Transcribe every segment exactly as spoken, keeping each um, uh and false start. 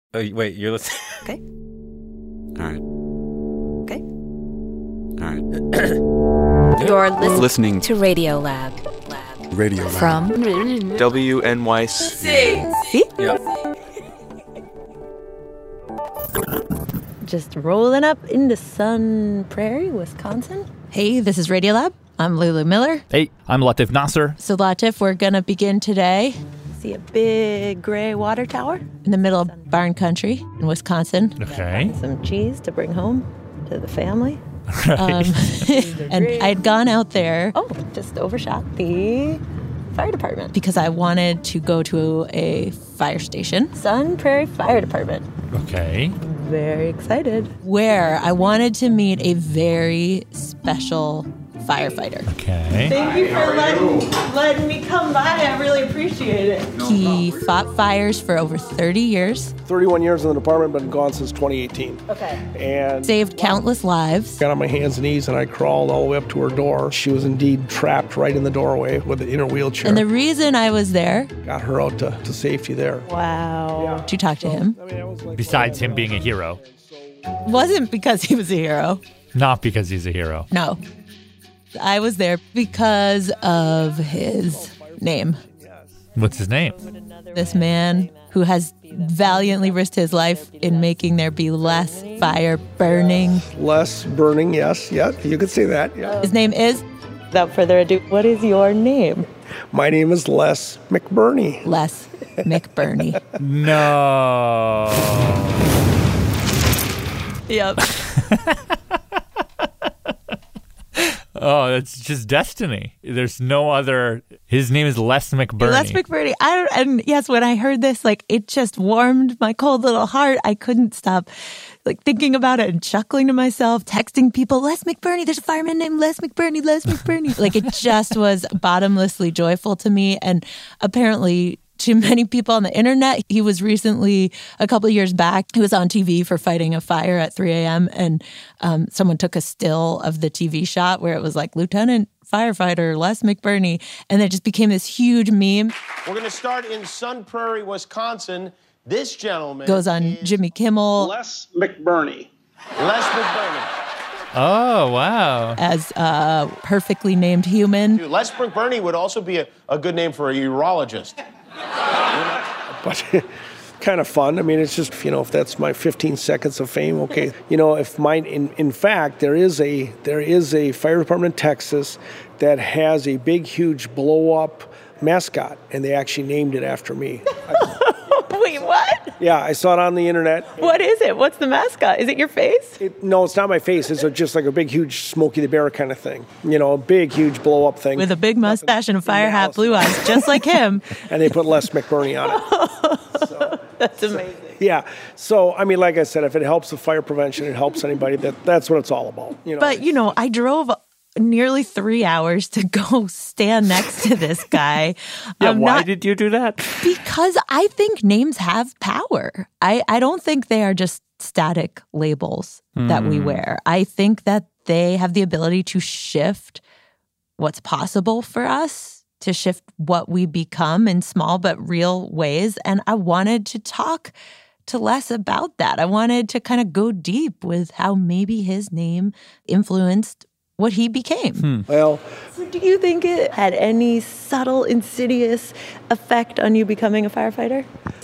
Oh, wait, you're listening? Okay. All right. Okay. All right. You're listening, Listening to Radio Lab. Lab. Radio Lab. From W N Y C. See? Yeah. Just rolling up into Sun Prairie, Wisconsin. Hey, this is Radio Lab. I'm Lulu Miller. Hey, I'm Latif Nasser. So Latif, we're going to begin today. See a big gray water tower in the middle of barn country in Wisconsin. Okay. Some cheese to bring home to the family. Right. Um, and I'd gone out there, oh, just overshot the fire department because I wanted to go to a fire station. Sun Prairie Fire Department. Okay. Very excited. Where I wanted to meet a very special firefighter. Okay. Thank you for letting, letting me come by. I really appreciate it. He fought fires for over thirty years. thirty-one years in the department, been gone since twenty eighteen. Okay. And Saved countless lives. got on my hands and knees and I crawled all the way up to her door. She was indeed trapped right in the doorway with the inner wheelchair. And the reason I was there, got her out to, to safety there. wow, to talk to him, I mean, that was like, Besides him being a hero. wasn't because he was a hero. Not because he's a hero. No. I was there because of his name. What's his name? This man who has valiantly risked his life in making there be less fire burning. less burning, yes, yeah, you could say that, yeah. His name is, without further ado, what is your name? My name is Les McBurney. Les McBurney. No. Yep. Oh, that's just destiny. There's no other. His name is Les McBurney. Les McBurney. I don't, and yes, when I heard this, like, it just warmed my cold little heart. I couldn't stop, like, thinking about it and chuckling to myself, texting people, Les McBurney, there's a fireman named Les McBurney, Les McBurney. Like, it just was bottomlessly joyful to me. And apparently, to many people on the internet, he was recently, a couple of years back, he was on T V for fighting a fire at three a.m. And um, someone took a still of the T V shot where it was like, Lieutenant Firefighter Les McBurney. And it just became this huge meme. We're going to start in Sun Prairie, Wisconsin. This gentleman Goes on is Jimmy Kimmel Les McBurney. Les McBurney. Oh, wow. as a perfectly named human. Les McBurney would also be a, a good name for a urologist. But kind of fun. I mean, it's just, you know, if that's my fifteen seconds of fame, okay. You know, if mine, in, in fact, there is a there is a fire department in Texas that has a big, huge blow-up mascot, and they actually named it after me. Wait, what? Yeah, I saw it on the internet. What is it? What's the mascot? Is it your face? It, no, it's not my face. It's a, just like a big, huge Smokey the Bear kind of thing. You know, a big, huge blow-up thing. With a big mustache and a fire hat, blue eyes, just like him. And they put Les McBurney on it. So, That's amazing. yeah. So, I mean, like I said, if it helps with fire prevention, it helps anybody. That That's what it's all about. You know. But, you know, I drove nearly three hours to go stand next to this guy. Yeah, I'm why not- did you do that? Because I think names have power. I, I don't think they are just static labels that we wear. I think that they have the ability to shift what's possible for us, to shift what we become in small but real ways. And I wanted to talk to Les about that. I wanted to kind of go deep with how maybe his name influenced what he became. Well, So do you think it had any subtle, insidious effect on you becoming a firefighter?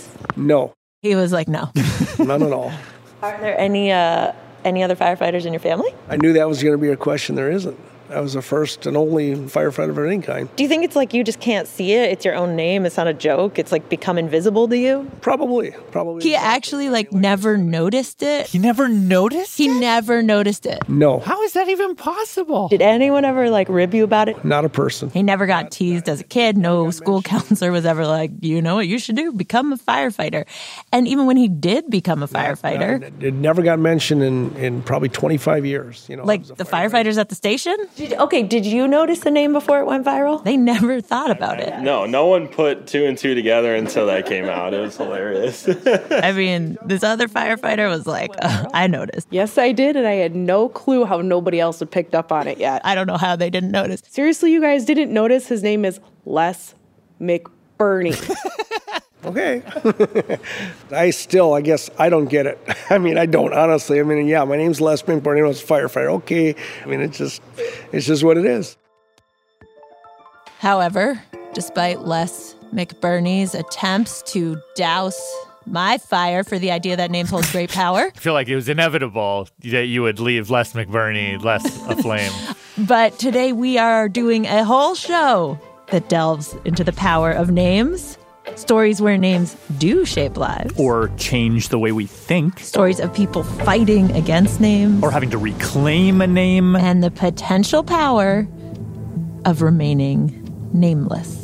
no, He was like, no. none at all. Are there any uh, any other firefighters in your family? I knew that was going to be a question. There isn't. I was the first and only firefighter of any kind. Do you think it's like you just can't see it? It's your own name. It's not a joke. It's like become invisible to you? Probably, probably. He actually like never noticed it. He never noticed He it? never noticed it. No, How is that even possible? Did anyone ever like rib you about it? not a person. He never got teased as a kid. No school counselor was ever like, you know what you should do? Become a firefighter. And even when he did become a firefighter, It never got mentioned in, in probably twenty-five years. You know, I like was a the firefighter. firefighters at the station? Did, okay, did you notice the name before it went viral? They never thought about it. No, no one put two and two together until that came out. It was hilarious. I mean, this other firefighter was like, uh, I noticed. Yes, I did, and I had no clue how nobody else had picked up on it yet. I don't know how they didn't notice. Seriously, you guys didn't notice his name is Les McBurney. Okay. I still, I guess, I don't get it. I mean, I don't, honestly. I mean, yeah, my name's Les McBurney. I was a firefighter. Okay. I mean, it's just, it's just what it is. However, despite Les McBurney's attempts to douse my fire for the idea that names hold great power. I feel like it was inevitable that you would leave Les McBurney less aflame. But today we are doing a whole show that delves into the power of names. Stories where names do shape lives. Or change the way we think. Stories of people fighting against names. Or having to reclaim a name. And the potential power of remaining nameless.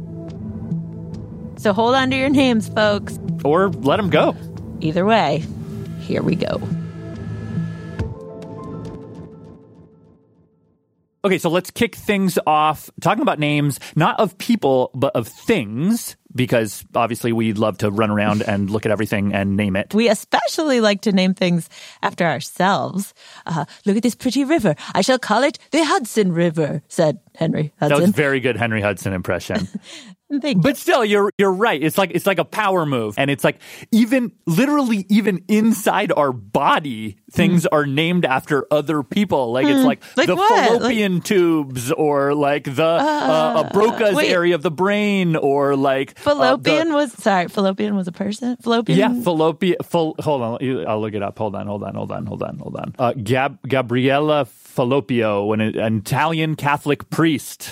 So hold on to your names, folks. Or let them go. Either way, here we go. Okay, so let's kick things off talking about names, not of people, but of things, because obviously we love to run around and look at everything and name it. We especially like to name things after ourselves. Uh, look at this pretty river. I shall call it the Hudson River, said Henry Hudson. That was a very good Henry Hudson impression. Thank but still, you're you're right. It's like it's like a power move, and it's like even literally even inside our body, things mm. are named after other people. Like mm. it's like, like the what? fallopian like, tubes, or like the uh, uh, Broca's wait. area of the brain, or like fallopian uh, the, was sorry, fallopian was a person. Fallopian, yeah, fallopian. Fal, hold on, I'll look it up. Hold on, hold on, hold on, hold on, hold on. Uh, Gab, Gabriella Fallopio, an, an Italian Catholic priest.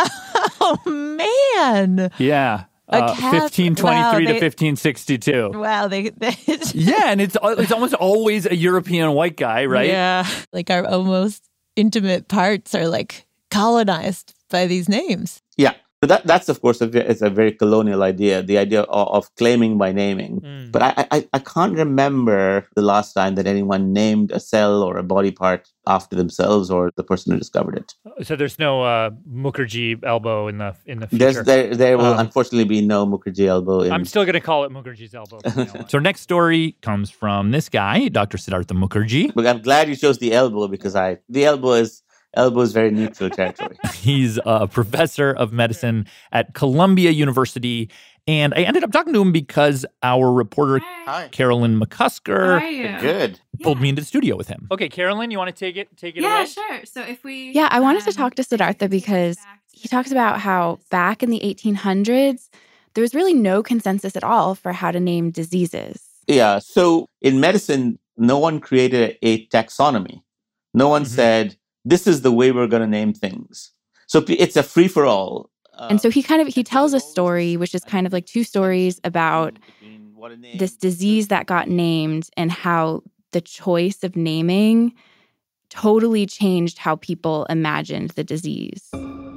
Oh man. Yeah. Uh, fifteen twenty-three wow, to fifteen sixty-two. Wow. They, they yeah. And it's it's almost always a European white guy, right? Yeah. Like our almost intimate parts are like colonized by these names. Yeah. But that, that's, of course, a, it's a very colonial idea, the idea of, of claiming by naming. Mm. But I, I, I can't remember the last time that anyone named a cell or a body part after themselves or the person who discovered it. So there's no uh, Mukherjee elbow in the in the future? There's, there there will um, unfortunately be no Mukherjee elbow. In... I'm still going to call it Mukherjee's elbow. So our next story comes from this guy, Doctor Siddhartha Mukherjee. But I'm glad you chose the elbow because I the elbow is... Elbow is very neutral territory. He's a professor of medicine at Columbia University. And I ended up talking to him because our reporter, Hi. Carolyn McCusker, Good. pulled yeah. me into the studio with him. Okay, Carolyn, you want to take it take it yeah, away? Yeah, sure. So if we Yeah, I wanted um, to talk to Siddhartha because he talks about how back in the eighteen hundreds, there was really no consensus at all for how to name diseases. Yeah, so in medicine, no one created a taxonomy. No one mm-hmm. said, this is the way we're going to name things. So it's a free-for-all. Uh, and so he kind of, he tells a story, which is kind of like two stories about this disease that got named and how the choice of naming totally changed how people imagined the disease.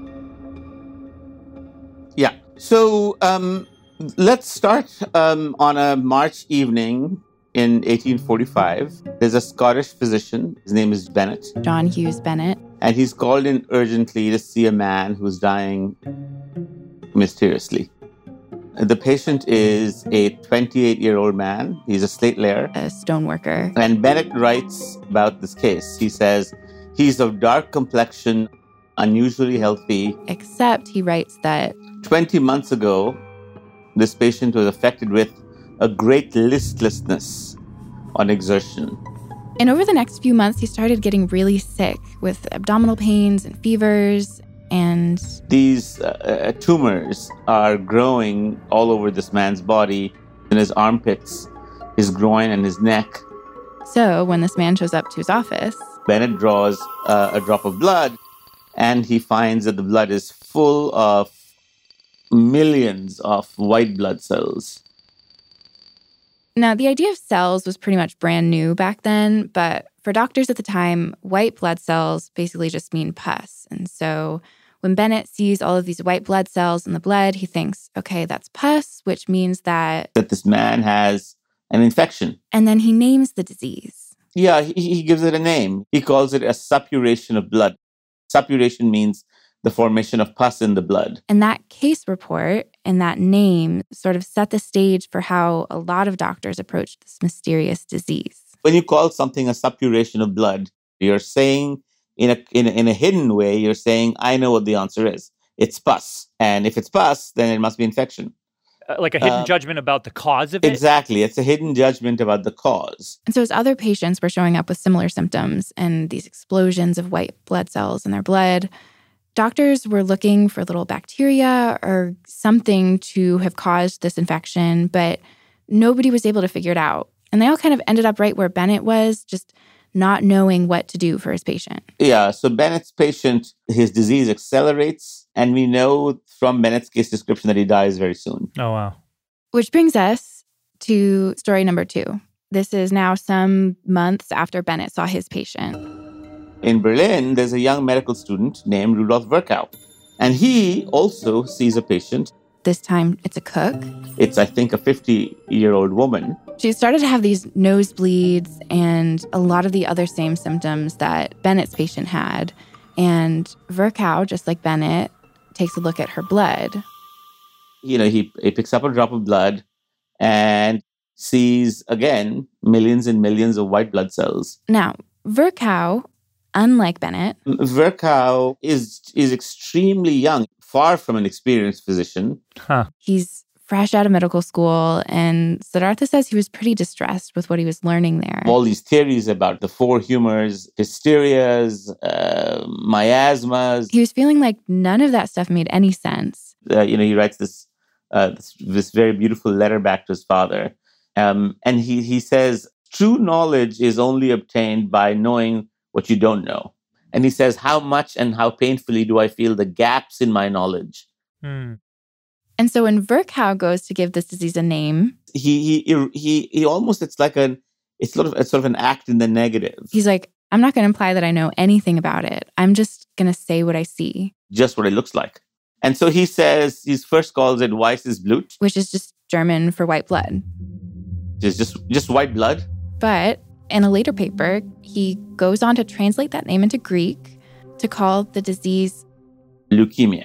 Yeah. So um, let's start um, on a March evening in eighteen forty-five, there's a Scottish physician. His name is Bennett. John Hughes Bennett. And he's called in urgently to see a man who's dying mysteriously. The patient is a twenty-eight-year-old man. He's a slate layer. A stoneworker. And Bennett writes about this case. He says, he's of dark complexion, unusually healthy. Except he writes that twenty months ago, this patient was affected with a great listlessness on exertion. And over the next few months, he started getting really sick with abdominal pains and fevers. And these uh, tumors are growing all over this man's body, in his armpits, his groin, and his neck. So when this man shows up to his office, Bennett draws uh, a drop of blood, and he finds that the blood is full of millions of white blood cells. Now, the idea of cells was pretty much brand new back then, but for doctors at the time, white blood cells basically just mean pus. And so when Bennett sees all of these white blood cells in the blood, he thinks, okay, that's pus, which means that... that this man has an infection. And then he names the disease. Yeah, he, he gives it a name. He calls it a suppuration of blood. Suppuration means the formation of pus in the blood. And that case report and that name sort of set the stage for how a lot of doctors approached this mysterious disease. When you call something a suppuration of blood, you're saying, in a, in a in a hidden way, you're saying, I know what the answer is. It's pus. And if it's pus, then it must be infection. Uh, like a hidden Um, judgment about the cause of it? Exactly. It's a hidden judgment about the cause. And so as other patients were showing up with similar symptoms and these explosions of white blood cells in their blood, doctors were looking for little bacteria or something to have caused this infection, but nobody was able to figure it out. And they all kind of ended up right where Bennett was, just not knowing what to do for his patient. Yeah, so Bennett's patient, his disease accelerates, and we know from Bennett's case description that he dies very soon. Oh, wow. Which brings us to story number two. This is now some months after Bennett saw his patient. In Berlin, there's a young medical student named Rudolf Virchow, and he also sees a patient. This time, it's a cook. It's, I think, a fifty-year-old woman. She started to have these nosebleeds and a lot of the other same symptoms that Bennett's patient had. And Virchow, just like Bennett, takes a look at her blood. You know, he, he picks up a drop of blood and sees, again, millions and millions of white blood cells. Now, Virchow, unlike Bennett, Virchow is is extremely young, far from an experienced physician. Huh. He's fresh out of medical school, and Siddhartha says he was pretty distressed with what he was learning there. All these theories about the four humors, hysterias, uh, miasmas. He was feeling like none of that stuff made any sense. Uh, you know, he writes this, uh, this this very beautiful letter back to his father. Um, and he, he says, true knowledge is only obtained by knowing what you don't know. And he says, how much and how painfully do I feel the gaps in my knowledge? Hmm. And so when Virchow goes to give this disease a name, he he he he almost it's like an it's sort of it's sort of an act in the negative. He's like, I'm not going to imply that I know anything about it. I'm just going to say what I see. Just what it looks like. And so he says, he first calls it Weißes Blut, which is just German for white blood. It's just just white blood. But in a later paper, he goes on to translate that name into Greek to call the disease leukemia.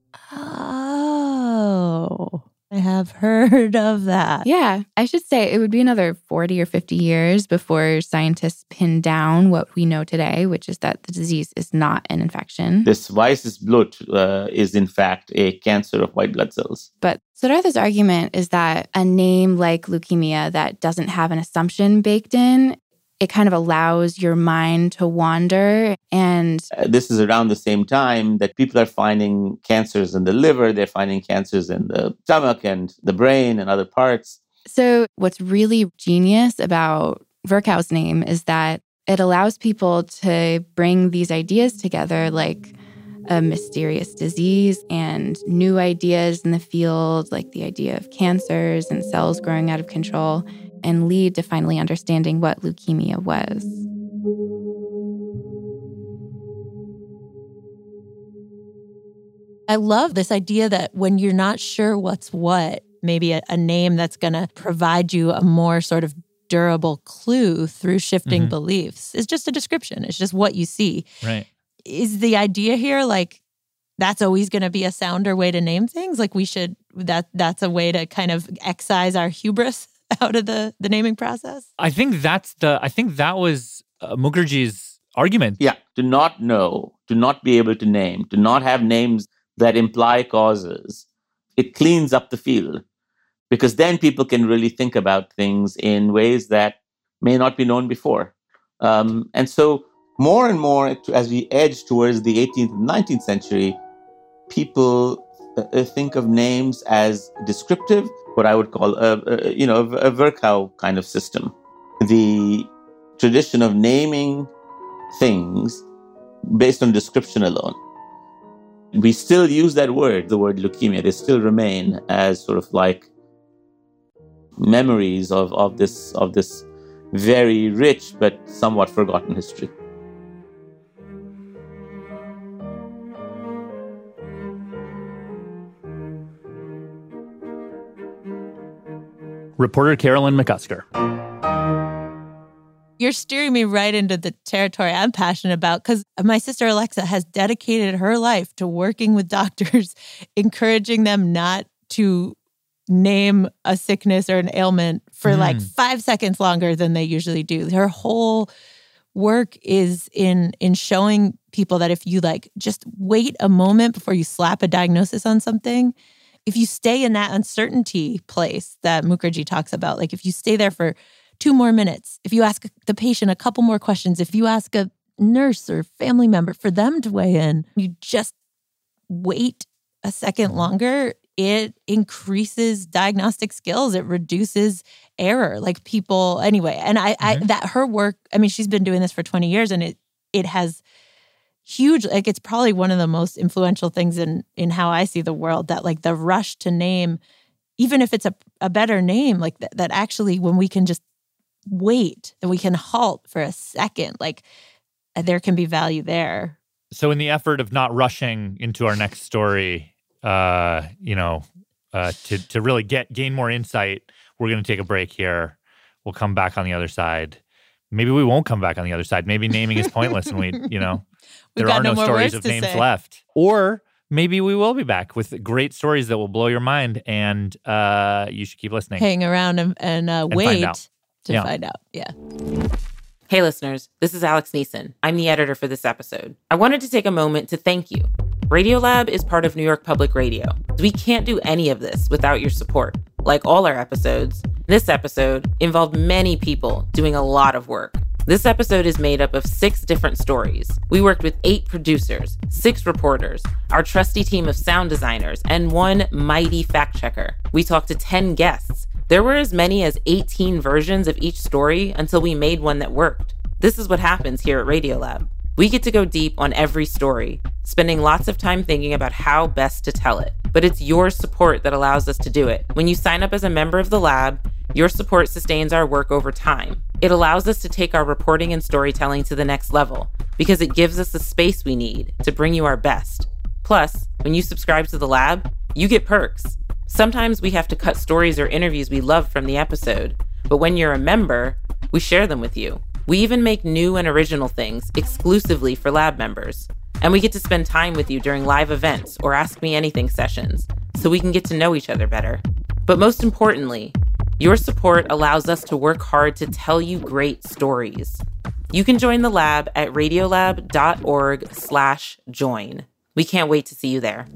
Oh, I have heard of that. Yeah, I should say it would be another forty or fifty years before scientists pin down what we know today, which is that the disease is not an infection. This Weißes Blut uh, is, in fact, a cancer of white blood cells. But Siddhartha's argument is that a name like leukemia that doesn't have an assumption baked in, it kind of allows your mind to wander. And uh, this is around the same time that people are finding cancers in the liver, they're finding cancers in the stomach and the brain and other parts. So what's really genius about Virchow's name is that it allows people to bring these ideas together, like a mysterious disease and new ideas in the field, like the idea of cancers and cells growing out of control, and lead to finally understanding what leukemia was. I love this idea that when you're not sure what's what, maybe a, a name that's going to provide you a more sort of durable clue through shifting Mm-hmm. beliefs. It's just a description. It's just what you see. Right. Is the idea here like that's always going to be a sounder way to name things? Like we should, that that's a way to kind of excise our hubris out of the, the naming process? I think that's the, I think that was uh, Mukherjee's argument. Yeah, to not know, to not be able to name, to not have names that imply causes, it cleans up the field. Because then people can really think about things in ways that may not be known before. Um, and so more and more, as we edge towards the eighteenth and nineteenth century, people uh, think of names as descriptive, what I would call a, a you know a, a Virchow kind of system. The tradition of naming things based on description alone. We still use that word, the word leukemia. They still remain as sort of like memories of, of this of this very rich but somewhat forgotten history. Reporter Carolyn McCusker. You're steering me right into the territory I'm passionate about because my sister Alexa has dedicated her life to working with doctors, encouraging them not to name a sickness or an ailment for mm. like five seconds longer than they usually do. Her whole work is in in showing people that if you like just wait a moment before you slap a diagnosis on something, if you stay in that uncertainty place that Mukherjee talks about, like if you stay there for two more minutes, if you ask the patient a couple more questions, if you ask a nurse or family member for them to weigh in, you just wait a second longer, it increases diagnostic skills. It reduces error. Like people, anyway, and I, mm-hmm. I that her work, I mean, she's been doing this for twenty years and it it has huge, like it's probably one of the most influential things in in how I see the world, that like the rush to name, even if it's a, a better name, like th- that actually when we can just wait and we can halt for a second, like there can be value there. So in the effort of not rushing into our next story, uh, you know, uh, to, to really get gain more insight, we're going to take a break here. We'll come back on the other side. Maybe we won't come back on the other side. Maybe naming is pointless and we, you know, there are no, no stories of names say. left. Or maybe we will be back with great stories that will blow your mind, and uh, you should keep listening. Hang around and, and, uh, and wait to yeah. find out. Yeah. Hey, listeners, this is Alex Neeson. I'm the editor for this episode. I wanted to take a moment to thank you. Radiolab is part of New York Public Radio. We can't do any of this without your support. Like all our episodes, this episode involved many people doing a lot of work. This episode is made up of six different stories. We worked with eight producers, six reporters, our trusty team of sound designers, and one mighty fact checker. We talked to ten guests. There were as many as eighteen versions of each story until we made one that worked. This is what happens here at Radiolab. We get to go deep on every story, spending lots of time thinking about how best to tell it. But it's your support that allows us to do it. When you sign up as a member of the lab, your support sustains our work over time. It allows us to take our reporting and storytelling to the next level because it gives us the space we need to bring you our best. Plus, when you subscribe to the lab, you get perks. Sometimes we have to cut stories or interviews we love from the episode, but when you're a member, we share them with you. We even make new and original things exclusively for lab members. And we get to spend time with you during live events or Ask Me Anything sessions so we can get to know each other better. But most importantly, your support allows us to work hard to tell you great stories. You can join the lab at radiolab.org slash join. We can't wait to see you there.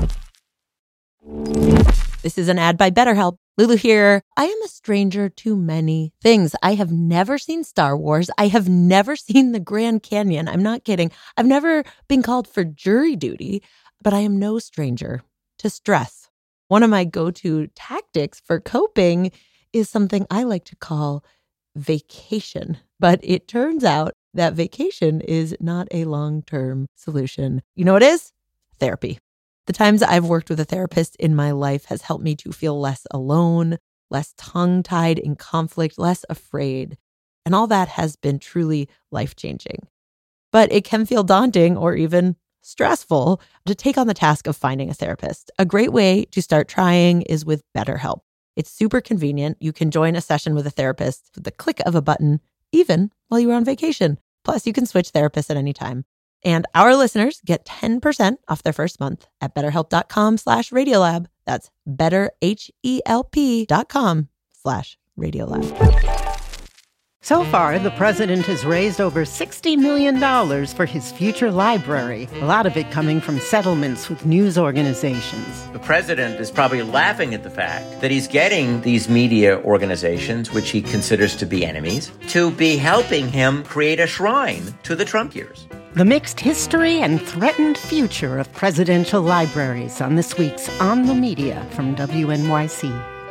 This is an ad by BetterHelp. Lulu here. I am a stranger to many things. I have never seen Star Wars. I have never seen the Grand Canyon. I'm not kidding. I've never been called for jury duty, but I am no stranger to stress. One of my go-to tactics for coping is something I like to call vacation. But it turns out that vacation is not a long-term solution. You know what it is? Therapy. The times I've worked with a therapist in my life has helped me to feel less alone, less tongue-tied in conflict, less afraid. And all that has been truly life-changing. But it can feel daunting or even stressful to take on the task of finding a therapist. A great way to start trying is with BetterHelp. It's super convenient. You can join a session with a therapist with the click of a button, even while you are on vacation. Plus, you can switch therapists at any time. And our listeners get ten percent off their first month at betterhelp.com slash radiolab. That's betterhelp.com slash radiolab. So far, the president has raised over sixty million dollars for his future library, a lot of it coming from settlements with news organizations. The president is probably laughing at the fact that he's getting these media organizations, which he considers to be enemies, to be helping him create a shrine to the Trump years. The mixed history and threatened future of presidential libraries on this week's On the Media from W N Y C.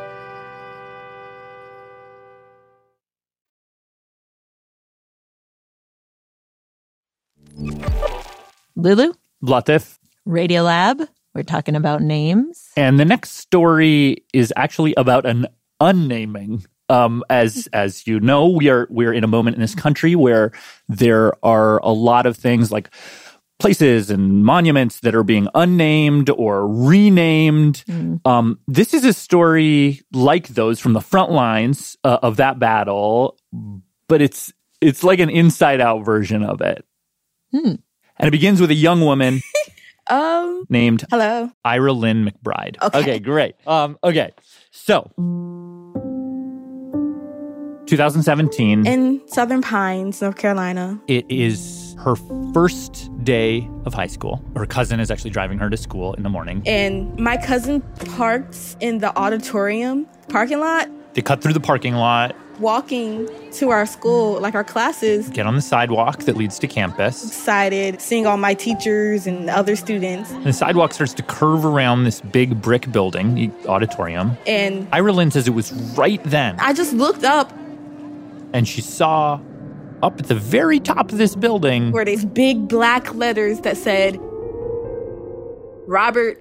Lulu? Latif. Radiolab. We're talking about names. And the next story is actually about an unnaming. Um, as as you know, we are we're in a moment in this country where there are a lot of things like places and monuments that are being unnamed or renamed. Mm. Um, this is a story like those from the front lines uh, of that battle, but it's it's like an inside-out version of it. Hmm. And it begins with a young woman um, named hello Ira Lynn McBride. Okay, okay great. Um, okay, so. twenty seventeen. In Southern Pines, North Carolina. It is her first day of high school. Her cousin is actually driving her to school in the morning. And my cousin parks in the auditorium parking lot. They cut through the parking lot. Walking to our school, like our classes. Get on the sidewalk that leads to campus. Excited, seeing all my teachers and other students. And the sidewalk starts to curve around this big brick building, the auditorium. And Ira Lynn says it was right then. I just looked up. And she saw up at the very top of this building where these big black letters that said, Robert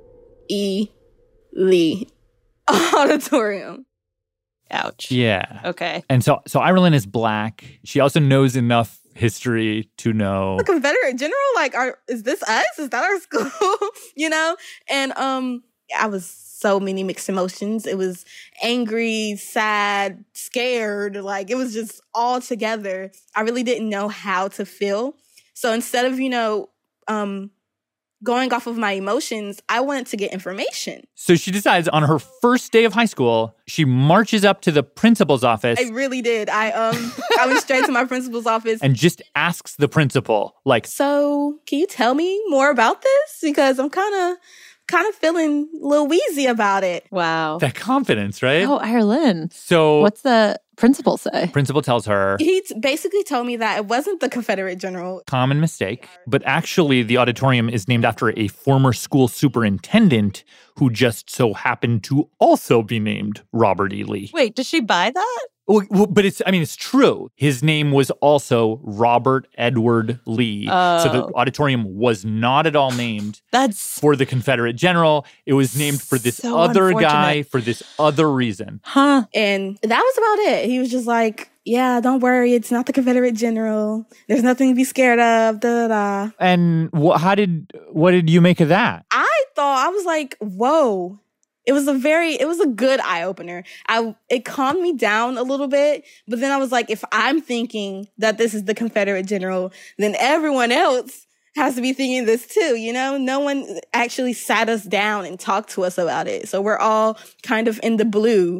E. Lee Auditorium. Ouch. Yeah. Okay. And so so Ira Lynn is black. She also knows enough history to know. The Confederate General, like, are, is this us? Is that our school? You know? And um, I was so many mixed emotions. It was angry, sad, scared. Like, it was just all together. I really didn't know how to feel. So instead of, you know, um, going off of my emotions, I wanted to get information. So she decides on her first day of high school, she marches up to the principal's office. I really did. I um I went straight to my principal's office. And just asks the principal, like, so can you tell me more about this? Because I'm kind of kind of feeling a little wheezy about it. Wow. That confidence, right? Oh, Ira Lynn. So what's the principal say? Principal tells her. He t- basically told me that it wasn't the Confederate General. Common mistake. But actually, the auditorium is named after a former school superintendent who just so happened to also be named Robert E. Lee. Wait, does she buy that? Well, well, but it's, I mean, it's true. His name was also Robert Edward Lee. Oh. So the auditorium was not at all named That's for the Confederate General. It was named for this so other guy unfortunate. for this other reason. Huh. And that was about it. He was just like, yeah, don't worry. It's not the Confederate General. There's nothing to be scared of. Da, da, da. And wh- how did, what did you make of that? I thought, I was like, whoa. It was a very, it was a good eye-opener. I, it calmed me down a little bit, but then I was like, if I'm thinking that this is the Confederate General, then everyone else has to be thinking this too, you know? No one actually sat us down and talked to us about it. So we're all kind of in the blue.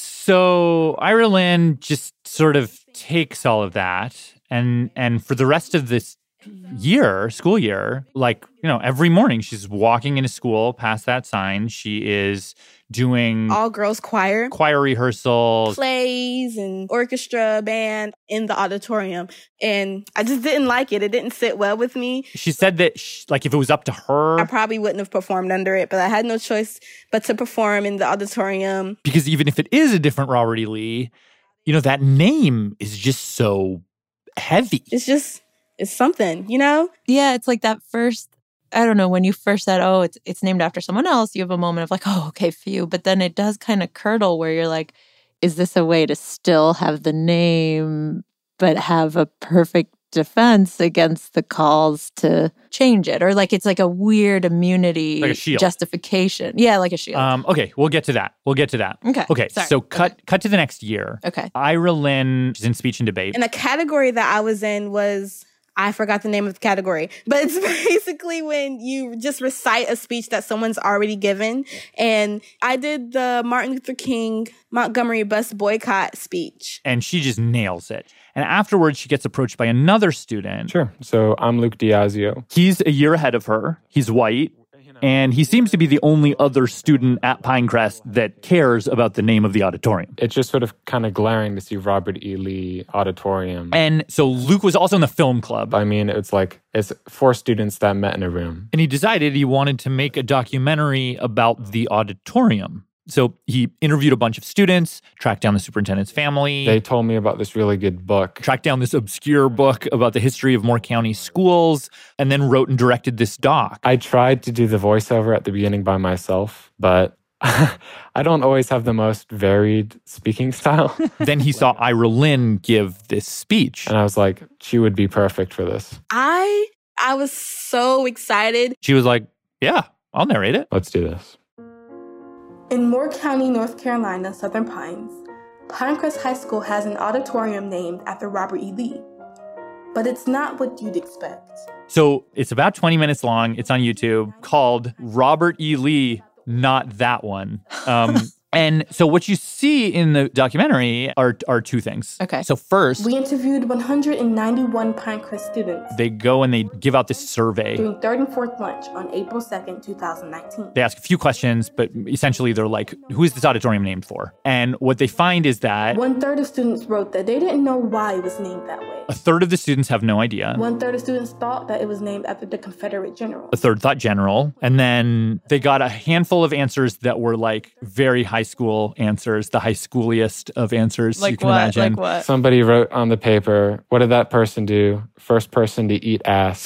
So Ira Lynn just sort of takes all of that, and and for the rest of this year, school year, like, you know, every morning she's walking into school past that sign. She is doing all girls choir, choir rehearsals, plays and orchestra, band in the auditorium. And I just didn't like it. It didn't sit well with me. She said that, she, like, if it was up to her, I probably wouldn't have performed under it, but I had no choice but to perform in the auditorium. Because even if it is a different Robert E. Lee, you know, that name is just so heavy. It's just, it's something, you know? Yeah, it's like that first, I don't know, when you first said, oh, it's it's named after someone else, you have a moment of like, oh, okay, phew. But then it does kind of curdle where you're like, is this a way to still have the name, but have a perfect defense against the calls to change it? Or like it's like a weird immunity like a shield. Justification. Yeah, like a shield. Um, okay, we'll get to that. We'll get to that. Okay. Okay, Sorry. so cut cut to the next year. Okay. Ira Lynn is in speech and debate. And the category that I was in was, I forgot the name of the category, but it's basically when you just recite a speech that someone's already given. And I did the Martin Luther King Montgomery bus boycott speech. And she just nails it. And afterwards, she gets approached by another student. Sure. So I'm Luke Diazio. He's a year ahead of her. He's white. And he seems to be the only other student at Pinecrest that cares about the name of the auditorium. It's just sort of kind of glaring to see Robert E. Lee Auditorium. And so Luke was also in the film club. I mean, it's like, it's four students that met in a room. And he decided he wanted to make a documentary about the auditorium. So he interviewed a bunch of students, tracked down the superintendent's family. They told me about this really good book. Tracked down this obscure book about the history of Moore County schools, and then wrote and directed this doc. I tried to do the voiceover at the beginning by myself, but I don't always have the most varied speaking style. Then he saw Ira Lynn give this speech. And I was like, she would be perfect for this. I I was so excited. She was like, yeah, I'll narrate it. Let's do this. In Moore County, North Carolina, Southern Pines, Pinecrest High School has an auditorium named after Robert E. Lee. But it's not what you'd expect. So it's about twenty minutes long. It's on YouTube, called Robert E. Lee, Not That One. Um, And so what you see in the documentary are are two things. Okay. So first, We interviewed one hundred ninety-one Pinecrest students they go and they give out this survey. during third and fourth lunch on April second, twenty nineteen. They ask a few questions, but essentially they're like, who is this auditorium named for? And what they find is that One third of students wrote that they didn't know why it was named that way. a third of the students have no idea. One third of students thought that it was named after the Confederate general. A third thought general. And then they got a handful of answers that were like very high school answers, the high schooliest of answers you can imagine. what? Somebody wrote on the paper, what did that person do? First person to eat ass.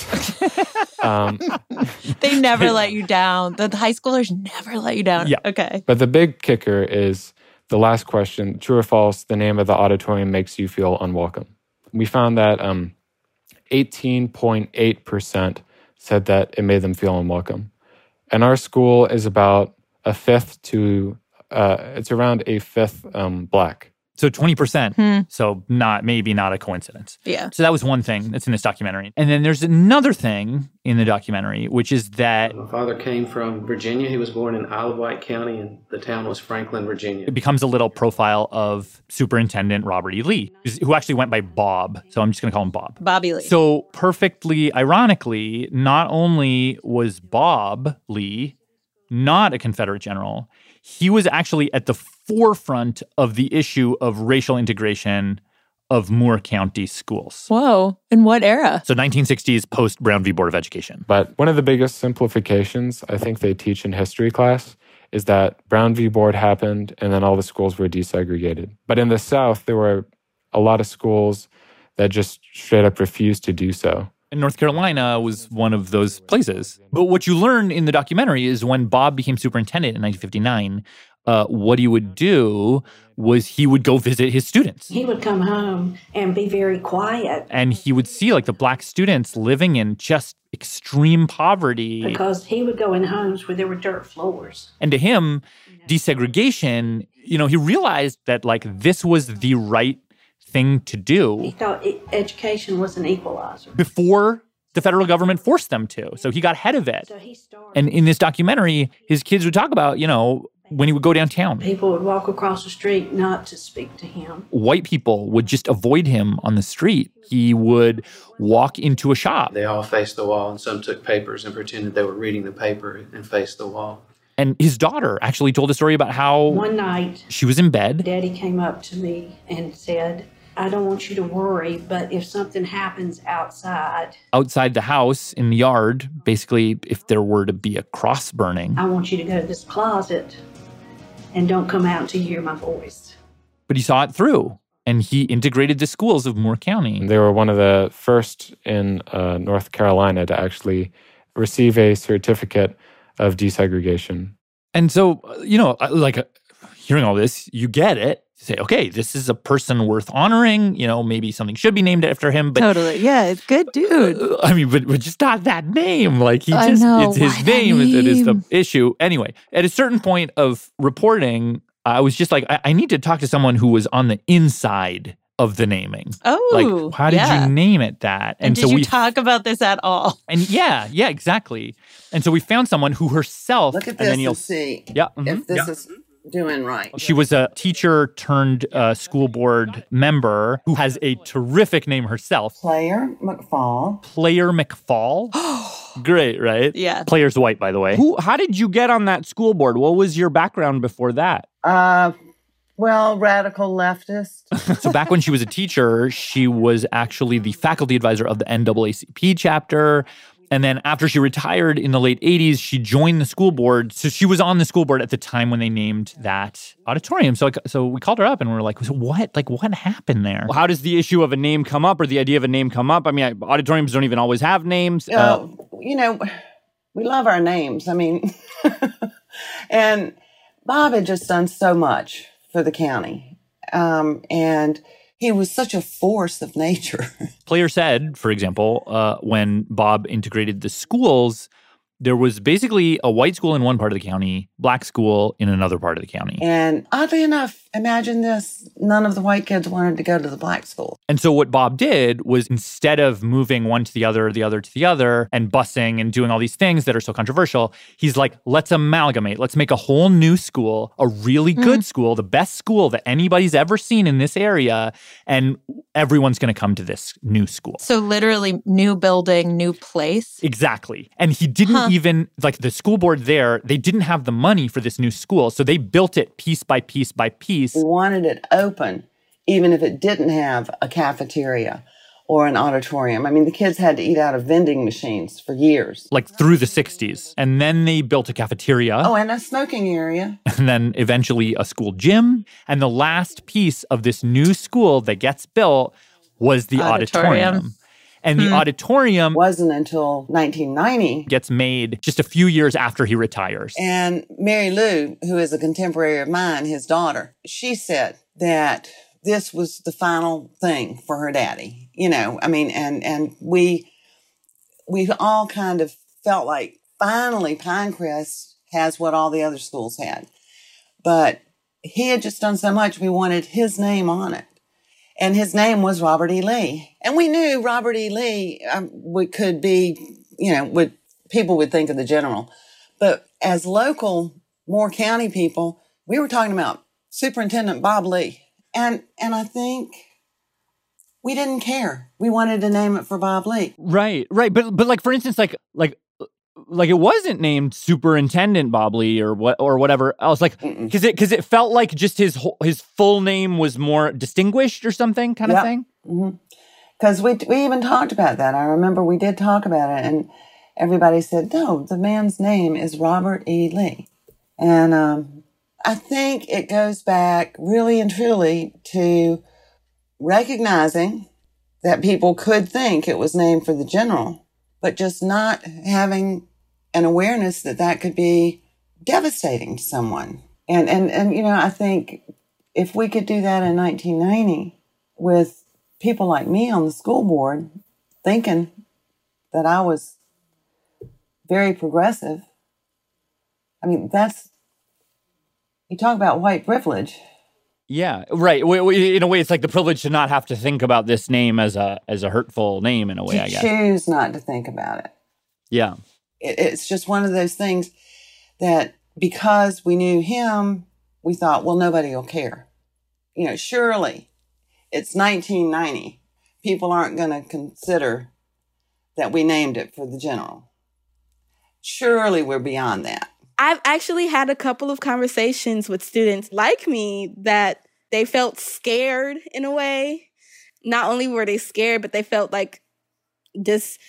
um, They never let you down. The, the high schoolers never let you down. Yeah. Okay. But the big kicker is the last question, true or false, the name of the auditorium makes you feel unwelcome. We found that um, eighteen point eight percent said that it made them feel unwelcome. And our school is about a fifth to, uh, it's around a fifth um, Black. So twenty percent. Hmm. So not maybe not a coincidence. Yeah. So that was one thing that's in this documentary. And then there's another thing in the documentary, which is that My father came from Virginia. He was born in Isle of Wight County, and the town was Franklin, Virginia. it becomes a little profile of Superintendent Robert E. Lee, who actually went by Bob. So I'm just going to call him Bob. Bobby Lee. So perfectly ironically, not only was Bob Lee not a Confederate general, he was actually at the forefront of the issue of racial integration of Moore County schools. Whoa. In what era? So nineteen sixties, post Brown v. Board of Education. But one of the biggest simplifications I think they teach in history class is that Brown v. Board happened and then all the schools were desegregated. But in the South, there were a lot of schools that just straight up refused to do so. And North Carolina was one of those places. But what you learn in the documentary is when Bob became superintendent in nineteen fifty-nine, uh, what he would do was he would go visit his students. He would come home and be very quiet And he would see like the Black students living in just extreme poverty. because he would go in homes where there were dirt floors. And to him, desegregation, you know, he realized that like this was the right thing to do He thought e- education was an equalizer. before the federal government forced them to. So he got ahead of it. So he started. And in this documentary, his kids would talk about, you know, when he would go downtown, People would walk across the street not to speak to him. white people would just avoid him on the street. He would walk into a shop. They all faced the wall, and some took papers and pretended they were reading the paper and faced the wall. And his daughter actually told a story about how One night, she was in bed. Daddy came up to me and said, I don't want you to worry, but if something happens outside, Outside the house in the yard, basically, if there were to be a cross burning. I want you to go to this closet and don't come out until you hear my voice. But he saw it through, and he integrated the schools of Moore County. They were one of the first in uh, North Carolina to actually receive a certificate of desegregation. And so, uh, you know, uh, like uh, hearing all this, you get it. You say, okay, this is a person worth honoring. You know, maybe something should be named after him. But Totally. Yeah, it's good dude. Uh, I mean, but, but just not that name. Like he I just, know, it's his why that name that is the name? issue. Anyway, at a certain point of reporting, I was just like, I, I need to talk to someone who was on the inside of the naming. Oh, like, how did yeah. you name it that? And, did so you we talk about this at all? and yeah, yeah, exactly. And so we found someone who herself. Look at and this then and you'll see Yeah, mhm, if this yeah. is doing right. She was a teacher turned uh, school board member who has a terrific name herself. Player McFall. Player McFall. Great, right? Yeah. Player's white, by the way. Who? How did you get on that school board? What was your background before that? Uh, well, radical leftist. So back when she was a teacher, she was actually the faculty advisor of the N double A C P chapter. And then after she retired in the late eighties, she joined the school board. So she was on the school board at the time when they named that auditorium. So, I, so we called her up and we were like, so what? Like, what happened there? How does the issue of a name come up, or the idea of a name come up? I mean, I, auditoriums don't even always have names. Uh, Uh, you know, we love our names. I mean, and Bob had just done so much for the county. Um, and he was such a force of nature. Player said, for example, uh, when Bob integrated the schools, there was basically a white school in one part of the county, black school in another part of the county. And oddly enough, imagine this, none of the white kids wanted to go to the black school. And so what Bob did was, instead of moving one to the other, the other to the other, and busing and doing all these things that are so controversial, he's like, let's amalgamate. Let's make a whole new school, a really good mm. school, the best school that anybody's ever seen in this area, and everyone's going to come to this new school. So literally new building, new place? Exactly. And he didn't huh. even, like the school board there, they didn't have the money for this new school. So they built it piece by piece by piece. We wanted it open, even if it didn't have a cafeteria or an auditorium. I mean, the kids had to eat out of vending machines for years. Like through the sixties. And then they built a cafeteria. Oh, and a smoking area. And then eventually a school gym. And the last piece of this new school that gets built was the auditorium. auditorium. And the hmm. auditorium wasn't until nineteen ninety. Gets made just a few years after he retires. And Mary Lou, who is a contemporary of mine, his daughter, she said that this was the final thing for her daddy. You know, I mean, and and we we all kind of felt like finally Pinecrest has what all the other schools had. But he had just done so much, we wanted his name on it. And his name was Robert E. Lee. And we knew Robert E. Lee um, would, could be, you know, would people would think of the general. But as local Moore County people, we were talking about Superintendent Bob Lee. And and I think we didn't care. We wanted to name it for Bob Lee. Right, right. But but like for instance, like like like it wasn't named Superintendent Bob Lee or what or whatever else. Like because it because it felt like just his whole, his full name was more distinguished or something kind yep. of thing. Because mm-hmm. we we even talked about that. I remember we did talk about it, and everybody said, "No, the man's name is Robert E. Lee," and um, I think it goes back really and truly to recognizing that people could think it was named for the general, but just not having an awareness that that could be devastating to someone. And, and, and, you know, I think if we could do that in nineteen ninety with people like me on the school board thinking that I was very progressive, I mean, that's, you talk about white privilege. Yeah, right. In a way, it's like the privilege to not have to think about this name as a as a hurtful name. In a way, to I guess. Choose not to think about it. Yeah, it, it's just one of those things that because we knew him, we thought, well, nobody will care. You know, surely it's nineteen ninety. People aren't going to consider that we named it for the general. Surely we're beyond that. I've actually had a couple of conversations with students like me that they felt scared in a way. Not only were they scared, but they felt like this,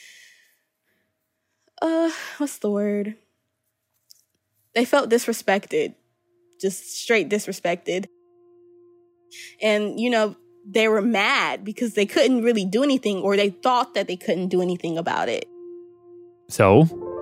uh, what's the word? They felt disrespected, just straight disrespected. And, you know, they were mad because they couldn't really do anything, or they thought that they couldn't do anything about it. So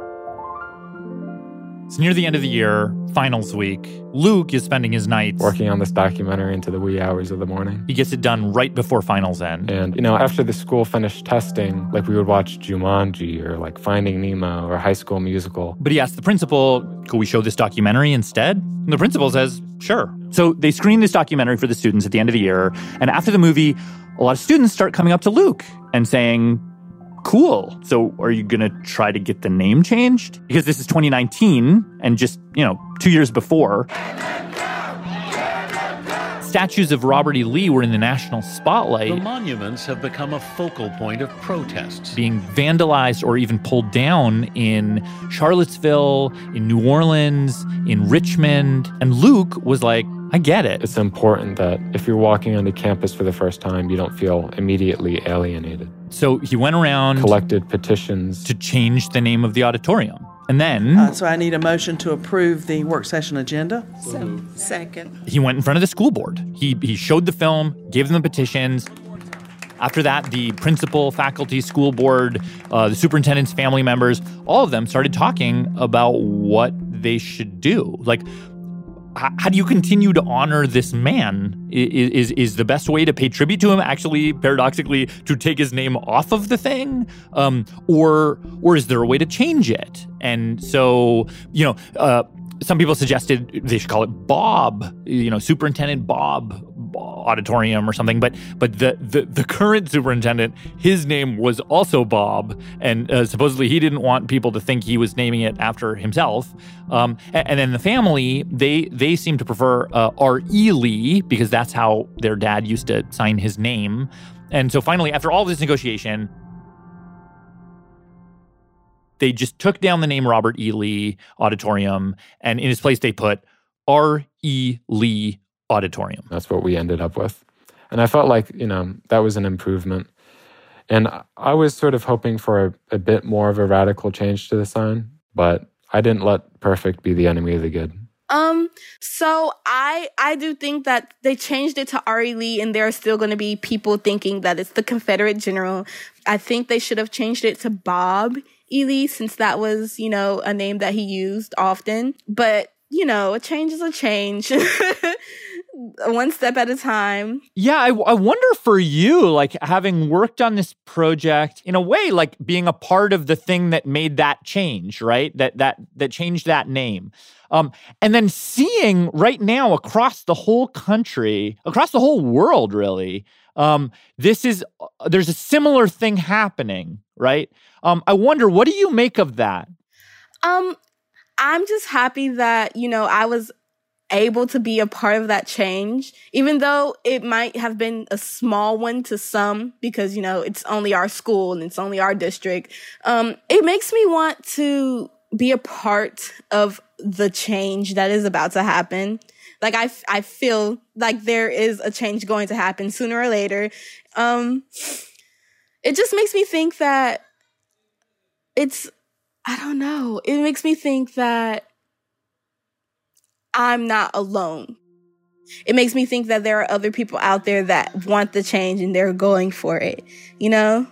it's near the end of the year, finals week. Luke is spending his nights working on this documentary into the wee hours of the morning. He gets it done right before finals end. And, you know, after the school finished testing, like we would watch Jumanji or like Finding Nemo or High School Musical. But he asked the principal, could we show this documentary instead? And the principal says, sure. So they screen this documentary for the students at the end of the year. And after the movie, a lot of students start coming up to Luke and saying, cool. So are you going to try to get the name changed? Because this is twenty nineteen and just, you know, two years before. Statues of Robert E. Lee were in the national spotlight. The monuments have become a focal point of protests. Being vandalized or even pulled down in Charlottesville, in New Orleans, in Richmond. And Luke was like, I get it. It's important that if you're walking onto campus for the first time, you don't feel immediately alienated. So he went around, collected petitions to change the name of the auditorium. And then... Uh, so I need a motion to approve the work session agenda. So, second. He went in front of the school board. He, he showed the film, gave them the petitions. After that, the principal, faculty, school board, uh, the superintendent's family members, all of them started talking about what they should do. Like, h- how do you continue to honor this man? Is, is is the best way to pay tribute to him actually, paradoxically, to take his name off of the thing? Um, or or is there a way to change it? And so, you know, uh, some people suggested they should call it Bob, you know, Superintendent Bob Auditorium or something. But but the, the, the current superintendent, his name was also Bob. And uh, supposedly he didn't want people to think he was naming it after himself. Um, and, and then the family, they they seem to prefer uh, R E. Lee because that's how their dad used to sign his name. And so finally, after all this negotiation, they just took down the name Robert E. Lee Auditorium, and in its place they put R E. Lee Auditorium. That's what we ended up with. And I felt like, you know, that was an improvement. And I was sort of hoping for a, a bit more of a radical change to the sign, but I didn't let perfect be the enemy of the good. Um, so I I do think that they changed it to R E. Lee, and there are still going to be people thinking that it's the Confederate general. I think they should have changed it to Bob E. Lee, since that was, you know, a name that he used often. But, you know, a change is a change. One step at a time. Yeah, I, I wonder for you, like having worked on this project, in a way, like being a part of the thing that made that change, right? That that that changed that name. Um, and then seeing right now across the whole country, across the whole world, really, um, this is, uh, there's a similar thing happening, right? Um, I wonder, what do you make of that? Um, I'm just happy that, you know, I was able to be a part of that change, even though it might have been a small one to some, because, you know, it's only our school and it's only our district. Um, it makes me want to be a part of the change that is about to happen. Like, I, I feel like there is a change going to happen sooner or later. Um, it just makes me think that it's, I don't know, it makes me think that I'm not alone. It makes me think that there are other people out there that want the change and they're going for it, you know?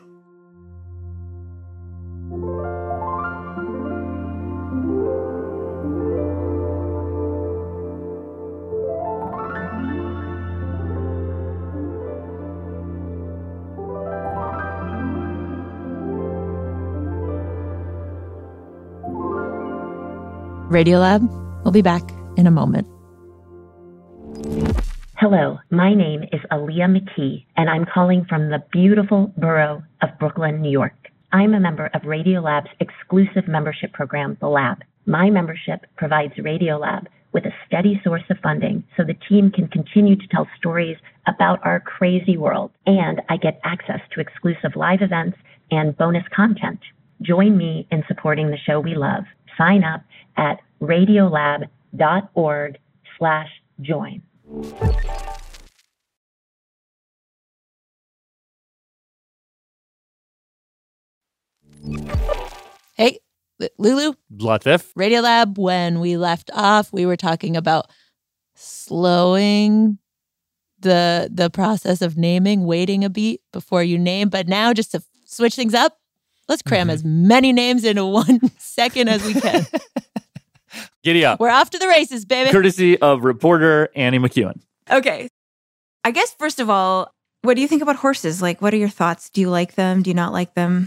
Radiolab, we'll be back in a moment. Hello, my name is Aaliyah McKee, and I'm calling from the beautiful borough of Brooklyn, New York. I'm a member of Radiolab's exclusive membership program, The Lab. My membership provides Radiolab with a steady source of funding so the team can continue to tell stories about our crazy world, and I get access to exclusive live events and bonus content. Join me in supporting the show we love. Sign up at radiolab.org slash join. Hey, Lulu. Latif. Radiolab, when we left off, we were talking about slowing the the process of naming, waiting a beat before you name. But now, just to switch things up, let's cram mm-hmm. as many names into one second as we can. Giddy up. We're off to the races, baby. Courtesy of reporter Annie McEwen. Okay. I guess, first of all, what do you think about horses? Like, what are your thoughts? Do you like them? Do you not like them?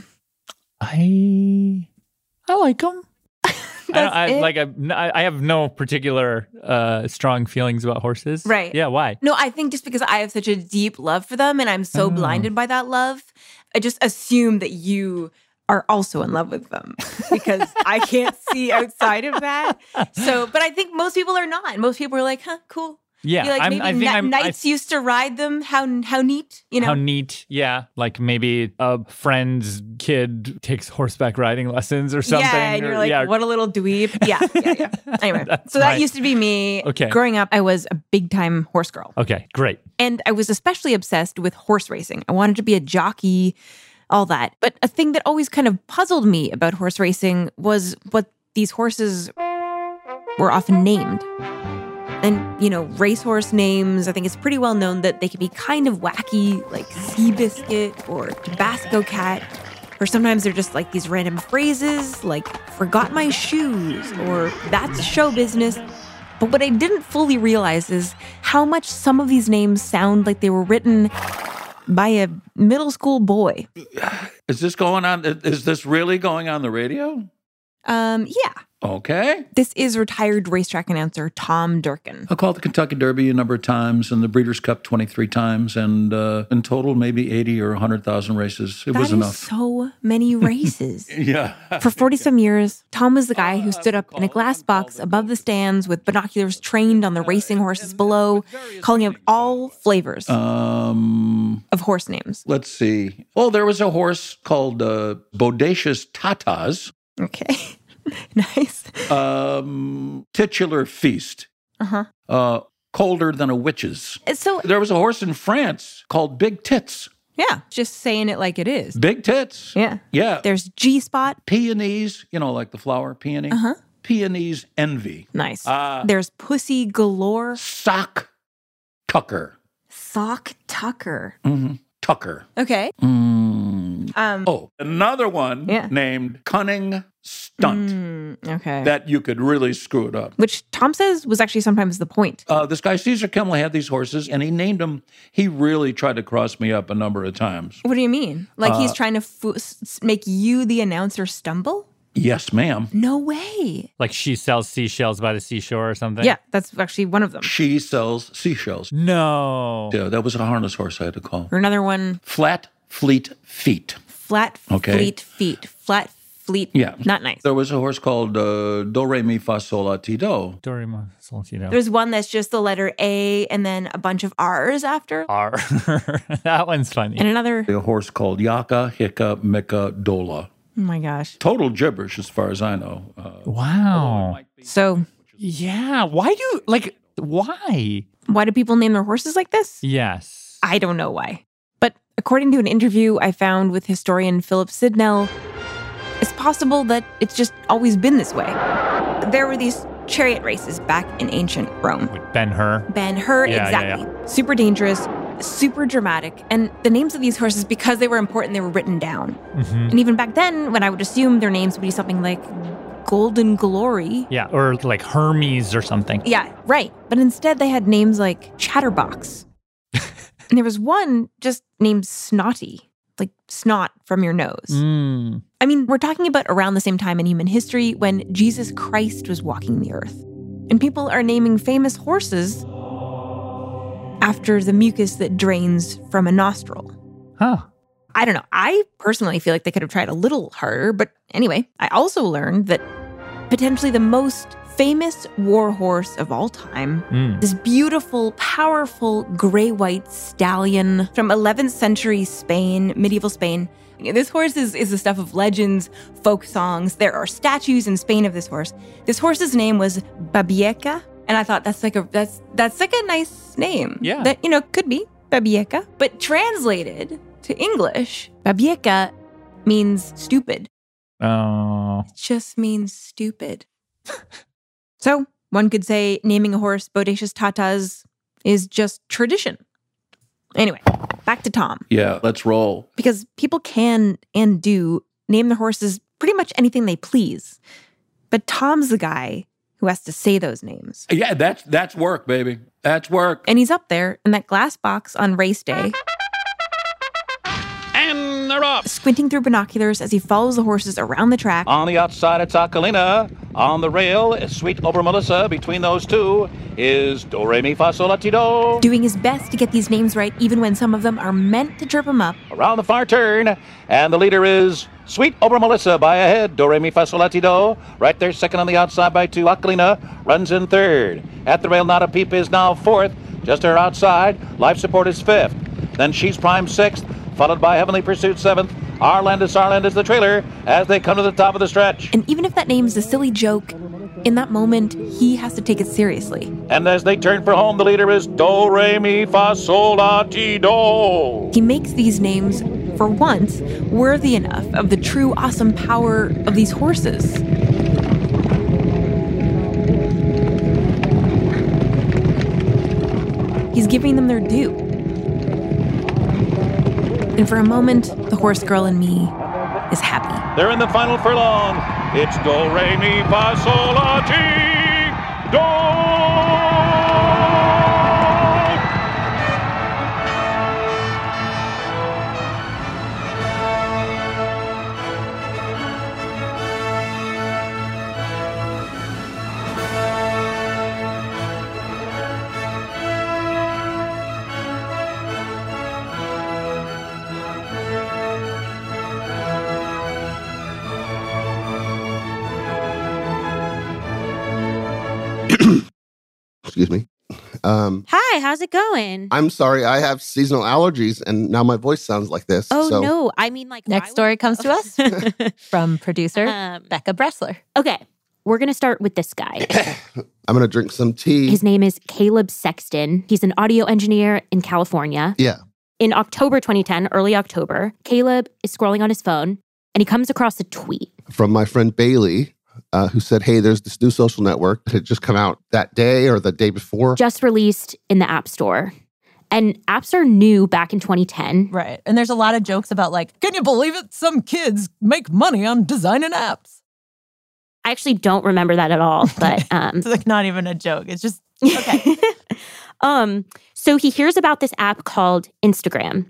I I like them. I, don't, I like I, I have no particular uh, strong feelings about horses. Right. Yeah, why? No, I think just because I have such a deep love for them and I'm so oh. blinded by that love, I just assume that you are also in love with them because I can't see outside of that. So, but I think most people are not. Most people are like, huh, cool. Yeah, You're like, I'm, maybe I think kn- I'm, knights I, used to ride them. How how neat, you know? How neat, yeah. Like maybe a friend's kid takes horseback riding lessons or something. Yeah, and or, you're like, yeah. what a little dweeb. Yeah, yeah, yeah. Anyway, That's so that my- used to be me. Okay. Growing up, I was a big time horse girl. Okay, great. And I was especially obsessed with horse racing. I wanted to be a jockey, all that. But a thing that always kind of puzzled me about horse racing was what these horses were often named. And, you know, racehorse names, I think it's pretty well known that they can be kind of wacky, like Seabiscuit or Tabasco Cat. Or sometimes they're just like these random phrases like, forgot my shoes, or that's show business. But what I didn't fully realize is how much some of these names sound like they were written by a middle school boy. Is this going on? Is this really going on the radio? Um, yeah. Okay. This is retired racetrack announcer Tom Durkin. I called the Kentucky Derby a number of times and the Breeders' Cup twenty-three times, and uh, in total, maybe eighty or one hundred thousand races. It that was is enough. So many races. Yeah. For forty-some years, Tom was the guy who stood up in a glass box above the stands with binoculars trained on the racing horses below, calling out all flavors um, of horse names. Let's see. Well, there was a horse called uh, Bodacious Tatas. Okay. Nice. Um, titular Feast. Uh-huh. Uh, colder than a witch's. So there was a horse in France called Big Tits. Yeah, just saying it like it is. Big Tits. Yeah. Yeah. There's G-Spot. Peonies, you know, like the flower peony. Uh-huh. Peonies Envy. Nice. Uh, There's Pussy Galore. Sock Tucker. Sock Tucker. Mm-hmm. Tucker. Okay. Mm. Um, oh, another one yeah. named Cunning Stunt. Mm, okay. That you could really screw it up. Which Tom says was actually sometimes the point. Uh, this guy, Caesar Kimmel, had these horses, and he named them. He really tried to cross me up a number of times. What do you mean? Like uh, he's trying to fo- make you, the announcer, stumble? Yes, ma'am. No way. Like she sells seashells by the seashore or something? Yeah, that's actually one of them. She sells seashells. No. Yeah, that was a harness horse I had to call. Or another one. Flat Fleet Feet. Flat okay. Fleet Feet. Flat Fleet. Yeah. Not nice. There was a horse called uh, Do, Re, Mi, Fa, Sol, La, Ti, Do. Do, Re, Mi, Sol, Ti, Do. There's one that's just the letter A and then a bunch of R's after. R. That one's funny. And another. A horse called Yaka, Hika, Mika, Dola. Oh my gosh. Total gibberish as far as I know. Uh, wow. So. Yeah. Why do, like, why? Why do people name their horses like this? Yes. I don't know why. But according to an interview I found with historian Philip Sidnell, it's possible that it's just always been this way. There were these chariot races back in ancient Rome. Like Ben-Hur. Ben-Hur, yeah, exactly. Yeah, yeah. Super dangerous, super dramatic. And the names of these horses, because they were important, they were written down. Mm-hmm. And even back then, when I would assume their names would be something like Golden Glory. Yeah, or like Hermes or something. Yeah, right. But instead, they had names like Chatterbox. And there was one just named Snotty, like snot from your nose. Mm. I mean, we're talking about around the same time in human history when Jesus Christ was walking the earth. And people are naming famous horses after the mucus that drains from a nostril. Huh. I don't know. I personally feel like they could have tried a little harder. But anyway, I also learned that potentially the most famous war horse of all time, mm. this beautiful, powerful gray-white stallion from eleventh century Spain, medieval Spain. This horse is, is the stuff of legends, folk songs. There are statues in Spain of this horse. This horse's name was Babieca, and I thought that's like a that's that's like a nice name. Yeah. That, you know, could be Babieca. But translated to English, Babieca means stupid. Oh. It just means stupid. So, one could say naming a horse Bodacious Tatas is just tradition. Anyway, back to Tom. Yeah, let's roll. Because people can and do name their horses pretty much anything they please. But Tom's the guy who has to say those names. Yeah, that's that's work, baby. That's work. And he's up there in that glass box on race day. And they're up. Squinting through binoculars as he follows the horses around the track. On the outside, it's Akalina. On the rail is Sweet Over Melissa. Between those two is Do, Re, Mi, Fa, Sol, La, Ti, Do. Doing his best to get these names right, even when some of them are meant to trip him up. Around the far turn, and the leader is Sweet Over Melissa by a head. Do, Re, Mi, Fa, Sol, La, Ti, Do. Right there, second on the outside by two. Akalina runs in third. At the rail, Not a Peep is now fourth. Just her outside, Life Support is fifth. Then She's Prime sixth, followed by Heavenly Pursuit seventh. Arlandis, Arlandis the trailer as they come to the top of the stretch. And even if that name's a silly joke, in that moment, he has to take it seriously. And as they turn for home, the leader is Do, Re, Mi, Fa, Sol, La, Ti, Do. He makes these names, for once, worthy enough of the true awesome power of these horses. He's giving them their due. And for a moment, the horse girl in me is happy. They're in the final furlong. It's Do, Re, Mi, Fa, Sol, La, Ti, Excuse me. Um, Hi, how's it going? I'm sorry, I have seasonal allergies, and now my voice sounds like this. Oh, so. no. I mean, like, Next story comes to us from producer Um, Becca Bressler. Okay, we're going to start with this guy. I'm going to drink some tea. His name is Caleb Sexton. He's an audio engineer in California. Yeah. In October twenty ten, early October, Caleb is scrolling on his phone, and he comes across a tweet. From my friend Bailey, uh, who said, hey, there's this new social network that had just come out that day or the day before. Just released in the App Store. And apps are new back in twenty ten. Right. And there's a lot of jokes about like, can you believe it? Some kids make money on designing apps. I actually don't remember that at all, but um it's like not even a joke. It's just okay. um so he hears about this app called Instagram.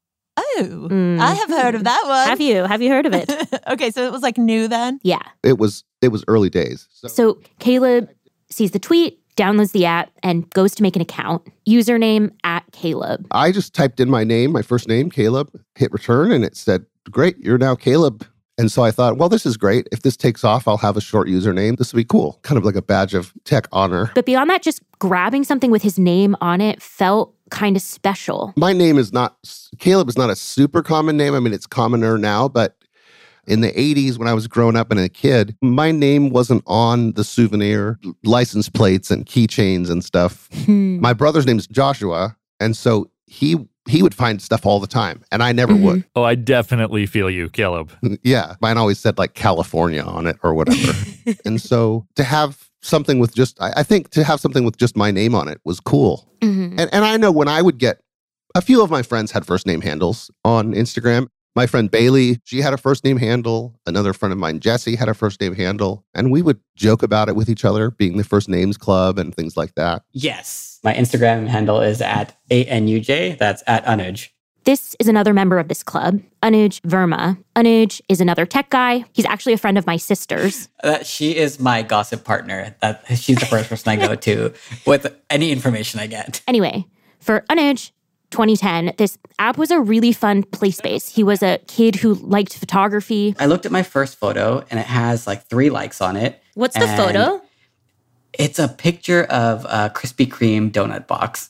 Oh, Mm. I have heard of that one. Have you? Have you heard of it? Okay, so it was like new then? Yeah. It was it was early days. So, So Caleb sees the tweet, downloads the app, and goes to make an account. Username at Caleb. I just typed in my name, my first name, Caleb, hit return, and it said, great, you're now Caleb. And so I thought, well, this is great. If this takes off, I'll have a short username. This will be cool. Kind of like a badge of tech honor. But beyond that, just grabbing something with his name on it felt kind of special. My name is not, Caleb is not a super common name. I mean, it's commoner now, but in the eighties, when I was growing up and a kid, my name wasn't on the souvenir license plates and keychains and stuff. Hmm. My brother's name is Joshua. And so he he would find stuff all the time, and I never Mm-hmm. would. Oh, I definitely feel you, Caleb. Yeah, mine always said like California on it or whatever. And so to have something with just, I, I think to have something with just my name on it was cool. Mhm. And, and I know when I would get, a few of my friends had first name handles on Instagram. My friend Bailey, she had a first name handle. Another friend of mine, Jesse, had a first name handle. And we would joke about it with each other, being the First Names Club and things like that. Yes. My Instagram handle is at A N U J. That's at Anuj. This is another member of this club, Anuj Verma. Anuj is another tech guy. He's actually a friend of my sister's. Uh, she is my gossip partner. That she's the first person I go to with any information I get. Anyway, for Anuj, twenty ten, this app was a really fun play space. He was a kid who liked photography. I looked at my first photo and it has like three likes on it. What's the And photo? It's a picture of a Krispy Kreme donut box.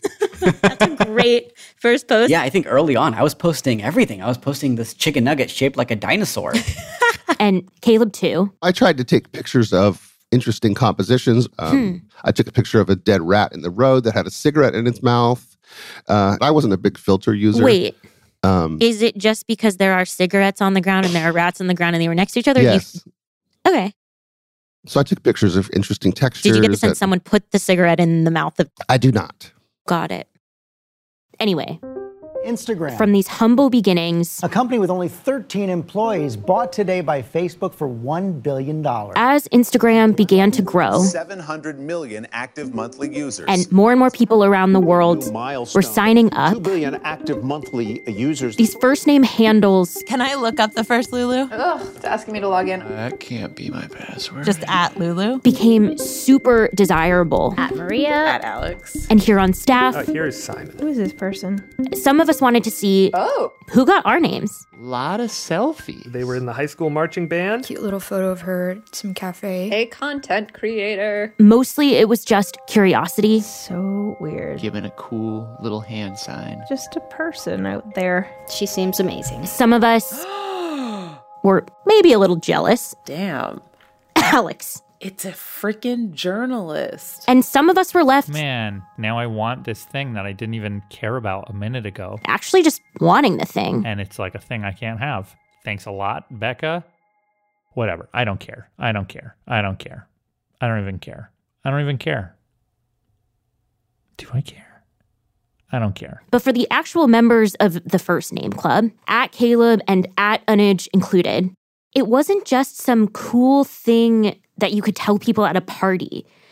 Great first post. Yeah, I think early on I was posting everything. I was posting this chicken nugget shaped like a dinosaur. And Caleb too. I tried to take pictures of interesting compositions. Um, Hmm. I took a picture of a dead rat in the road that had a cigarette in its mouth. Uh, I wasn't a big filter user. Wait, Um, is it just because there are cigarettes on the ground and there are rats on the ground and they were next to each other? yes. You- okay. So I took pictures of interesting textures. Did you get the sense that- someone put the cigarette in the mouth of... I do not. Got it. Anyway, Instagram. from these humble beginnings, A company with only thirteen employees bought today by Facebook for one billion dollars. as Instagram began to grow seven hundred million active monthly users. and more and more people around the world were signing up, two billion active monthly users. these first name handles Can I look up the first Lulu? Ugh, it's asking me to log in. That can't be my password. Just at Lulu? became super desirable. At Maria. At Alex. And here on staff, Oh, here's Simon. Who is this person? some of us wanted to see Oh. who got our names. Lot of selfies. They were in the high school marching band. Cute little photo of her at some cafe. A content creator. Mostly it was just curiosity. So weird. Given a cool little hand sign. Just a person out there. She seems amazing. Some of us were maybe a little jealous. Damn. Alex. It's a freaking journalist. And some of us were left Man, now I want this thing that I didn't even care about a minute ago. actually just wanting the thing. And it's like a thing I can't have. Thanks a lot, Becca. Whatever. I don't care. I don't care. I don't care. I don't even care. I don't even care. Do I care? I don't care. But for the actual members of the First Name Club, at Caleb and at Anuj included, it wasn't just some cool thing that you could tell people at a party.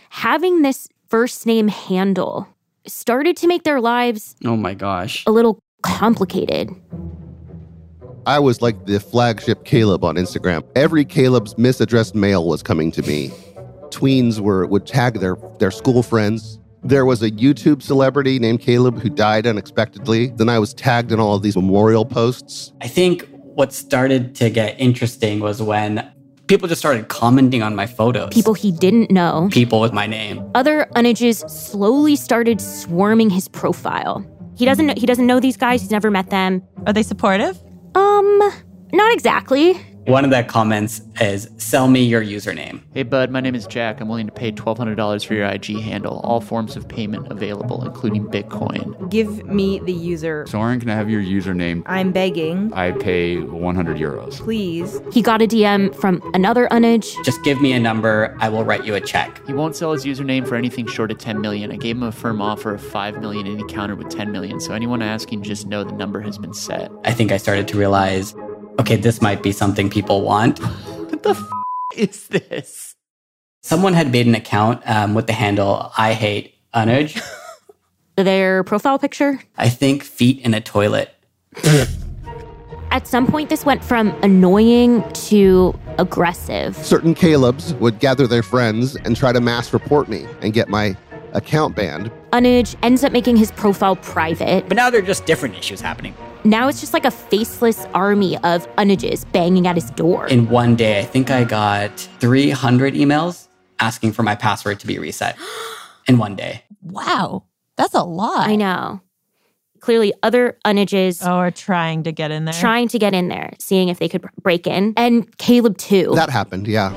having this first name handle started to make their lives Oh my gosh. a little complicated. I was like the flagship Caleb on Instagram. Every Caleb's misaddressed mail was coming to me. Tweens were would tag their, their school friends. There was a YouTube celebrity named Caleb who died unexpectedly. Then I was tagged in all of these memorial posts. I think what started to get interesting was when people just started commenting on my photos. People he didn't know. People with my name. Other unages slowly started swarming his profile. He doesn't know, he doesn't know these guys. He's never met them. Are they supportive? Um, not exactly. One of the comments is, sell me your username. Hey, bud, my name is Jack. I'm willing to pay twelve hundred dollars for your I G handle. All forms of payment available, including Bitcoin. Give me the user. Soren, can I have your username? I'm begging. I pay one hundred euros. Please. He got a D M from another unage. Just give me a number. I will write you a check. He won't sell his username for anything short of ten million dollars. I gave him a firm offer of five million dollars and he countered with ten million dollars. So anyone asking, just know the number has been set. I think I started to realize, okay, this might be something people want. What the f*** is this? Someone had made an account um, with the handle I hate unage. Their profile picture? I think feet in a toilet. At some point, this went from annoying to aggressive. Certain Calebs would gather their friends and try to mass report me and get my account banned. Unage ends up making his profile private. But now there are just different issues happening. Now it's just like a faceless army of unages banging at his door. In one day, I think I got three hundred emails asking for my password to be reset. In one day. Wow. That's a lot. I know. Clearly, other unages oh, are trying to get in there. Trying to get in there, seeing if they could break in. And Caleb, too. That happened, yeah.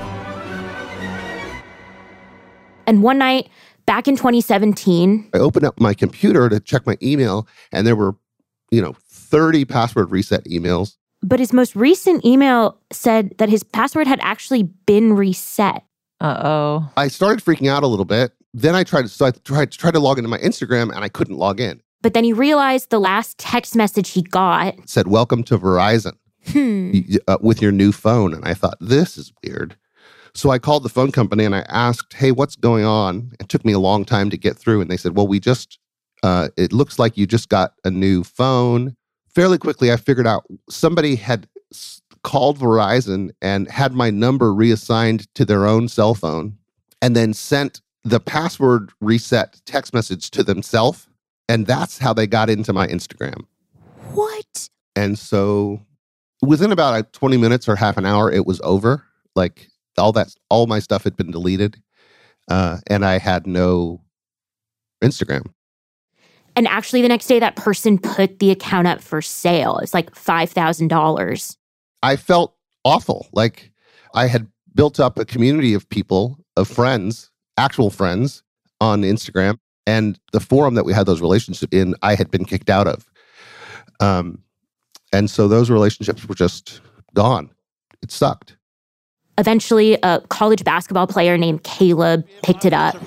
And one night, back in twenty seventeen... I opened up my computer to check my email, and there were, you know, thirty password reset emails. But his most recent email said that his password had actually been reset. Uh-oh. I started freaking out a little bit. Then I tried to, so I tried, tried to log into my Instagram, and I couldn't log in. But then he realized the last text message he got It said, welcome to Verizon hmm. uh, with your new phone. And I thought, this is weird. So I called the phone company and I asked, hey, what's going on? It took me a long time to get through. And they said, well, we just, uh, it looks like you just got a new phone. Fairly quickly, I figured out somebody had s- called Verizon and had my number reassigned to their own cell phone and then sent the password reset text message to themselves. And that's how they got into my Instagram. What? And so within about like twenty minutes or half an hour, it was over. Like all that, all my stuff had been deleted. Uh, and I had no Instagram. And actually the next day that person put the account up for sale. It's like five thousand dollars. I felt awful. Like I had built up a community of people, of friends, actual friends on Instagram. And the forum that we had those relationships in, I had been kicked out of. Um, and so those relationships were just gone. It sucked. Eventually, a college basketball player named Caleb picked it up.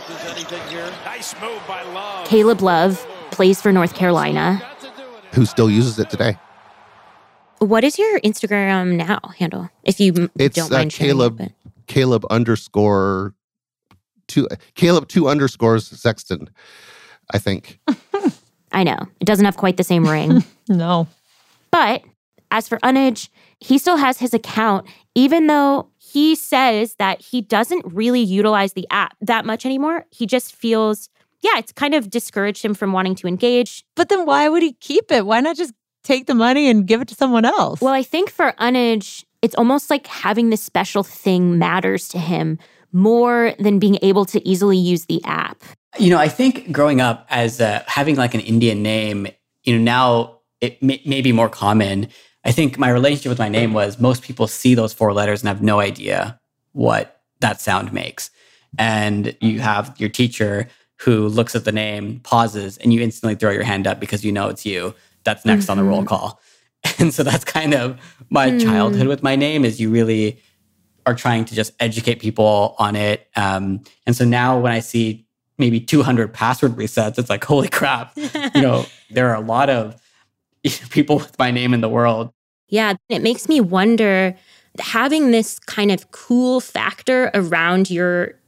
Nice move by Love. Caleb Love plays for North Carolina. Who still uses it today. What is your Instagram now handle? If you it's, don't uh, mind sharing Caleb, it. Caleb underscore two, Caleb two underscores Sexton, I think. I know. It doesn't have quite the same ring. No. But as for Unage, he still has his account, even though he says that he doesn't really utilize the app that much anymore. He just feels, yeah, it's kind of discouraged him from wanting to engage. But then why would he keep it? Why not just take the money and give it to someone else? Well, I think for Unage, it's almost like having this special thing matters to him more than being able to easily use the app. You know, I think growing up as uh, having like an Indian name, you know, now it may, may be more common. I think my relationship with my name was most people see those four letters and have no idea what that sound makes. And you have your teacher who looks at the name, pauses, and you instantly throw your hand up because you know it's you that's next mm-hmm. on the roll call. And so that's kind of my mm. childhood with my name is you really are trying to just educate people on it. Um, and so now when I see maybe two hundred password resets, it's like, holy crap. You know, there are a lot of people with my name in the world. Yeah, it makes me wonder, having this kind of cool factor around your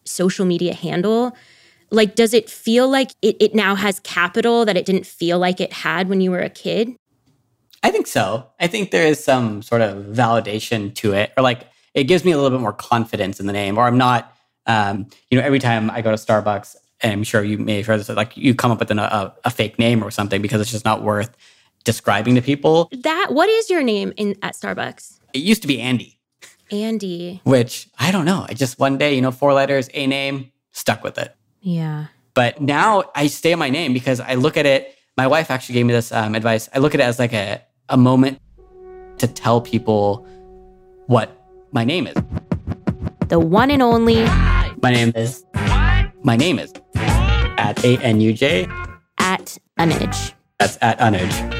social media handle, like, does it feel like it, it now has capital that it didn't feel like it had when you were a kid? I think so. I think there is some sort of validation to it, or like it gives me a little bit more confidence in the name, or I'm not, um, you know, every time I go to Starbucks, and I'm sure you may have heard this, like you come up with an, a, a fake name or something because it's just not worth describing to people. That, what is your name in at Starbucks? It used to be Andy. Andy. Which, I don't know. I just one day, you know, four letters, a name, stuck with it. Yeah. But now I stay on my name because I look at it. My wife actually gave me this um, advice. I look at it as like a, a moment to tell people what my name is. The one and only. My name is. My name is. At A N U J. At Unnage. That's at Unnage.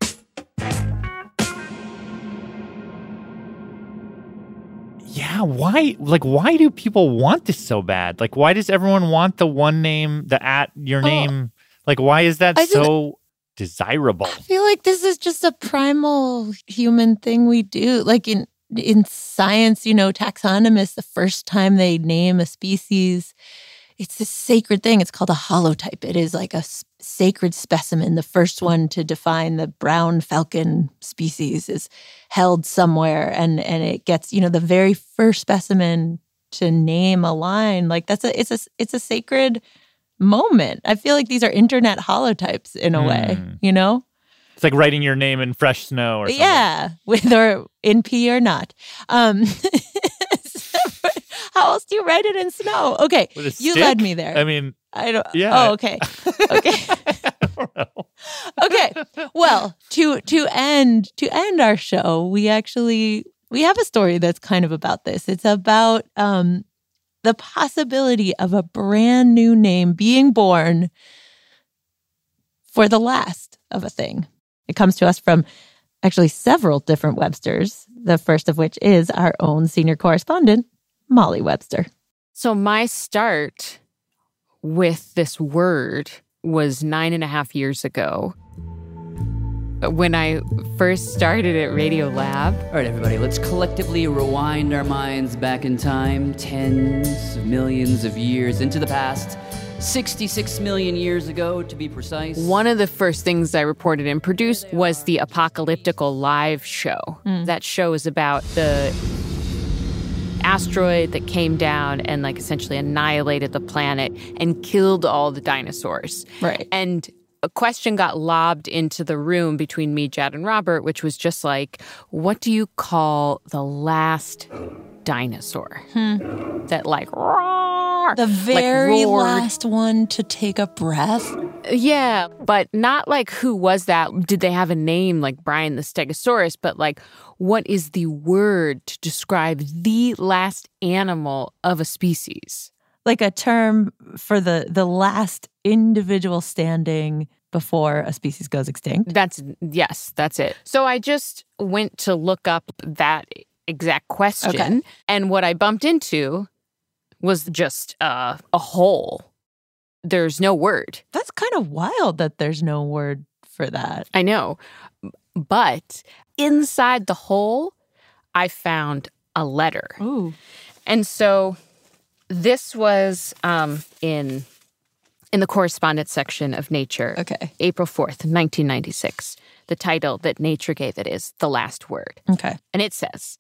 Yeah, why? Like, why do people want this so bad? Like, why does everyone want the one name, the at your name? Oh, like, why is that I so desirable? I feel like this is just a primal human thing we do. Like in in science, you know, taxonomists, the first time they name a species, it's this sacred thing. It's called a holotype. It is like a s- sacred specimen. The first one to define the brown falcon species is held somewhere, and and it gets, you know, the very first specimen to name a line. Like that's a it's a it's a sacred moment. I feel like these are internet holotypes in a mm. way, you know? It's like writing your name in fresh snow or something. Yeah, with or in pee or not. Um, how else do you write it in snow? Okay, with a you stick? led me there. I mean, I don't. Yeah. Oh, okay. Okay. Okay. Well, to to end to end our show, we actually we have a story that's kind of about this. It's about um, the possibility of a brand new name being born for the last of a thing. It comes to us from actually several different Websters, the first of which is our own senior correspondent, Molly Webster. So my start with this word was nine and a half years ago when I first started at Radiolab. All right, everybody, let's collectively rewind our minds back in time, tens of millions of years into the past. sixty-six million years ago, to be precise. One of the first things I reported and produced was the Apocalyptical Live show. Mm. That show is about the asteroid that came down and like essentially annihilated the planet and killed all the dinosaurs. Right. And a question got lobbed into the room between me, Jad, and Robert, which was just like, what do you call the last dinosaur? Hmm. That like, roar, the very like last one to take a breath? Yeah, but not like who was that? Did they have a name like Brian the Stegosaurus? But like, what is the word to describe the last animal of a species? Like a term for the the last individual standing before a species goes extinct? That's, yes, that's it. So I just went to look up that exact question. Okay. And what I bumped into was just uh, a hole. There's no word. That's kind of wild that there's no word for that. I know. But inside the hole, I found a letter. Ooh. And so this was um, in in the correspondence section of Nature. Okay. April fourth, nineteen ninety-six. The title that Nature gave it is The Last Word. Okay. And it says,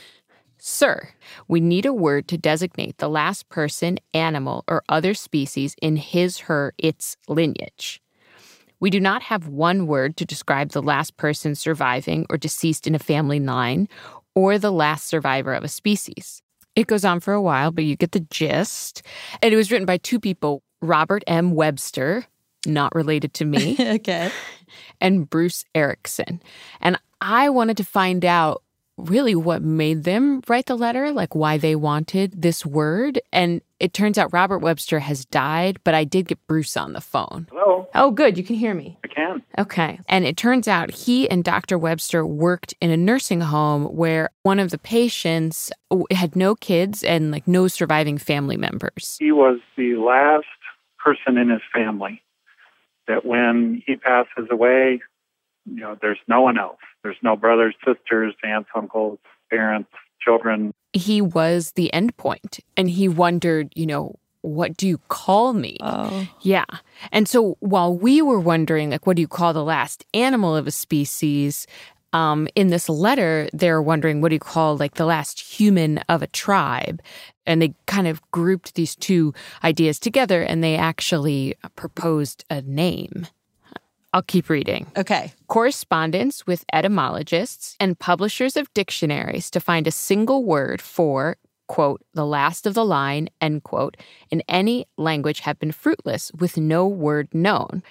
Sir, we need a word to designate the last person, animal, or other species in his, her, its lineage. We do not have one word to describe the last person surviving or deceased in a family line, or the last survivor of a species. It goes on for a while, but you get the gist. And it was written by two people, Robert M. Webster, not related to me, okay, and Bruce Erickson. And I wanted to find out really what made them write the letter, like why they wanted this word. And it turns out Robert Webster has died, but I did get Bruce on the phone. Hello. Oh, good. You can hear me. I can. Okay. And it turns out he and Doctor Webster worked in a nursing home where one of the patients had no kids and like no surviving family members. He was the last person in his family that when he passes away, you know, there's no one else. There's no brothers, sisters, aunts, uncles, parents, children. He was the endpoint, and he wondered, you know, what do you call me? Oh. Yeah. And so while we were wondering, like, what do you call the last animal of a species? Um, in this letter, they're wondering, what do you call, like, the last human of a tribe? And they kind of grouped these two ideas together, and they actually proposed a name. I'll keep reading. Okay. Correspondence with etymologists and publishers of dictionaries to find a single word for, quote, the last of the line, end quote, in any language have been fruitless, with no word known.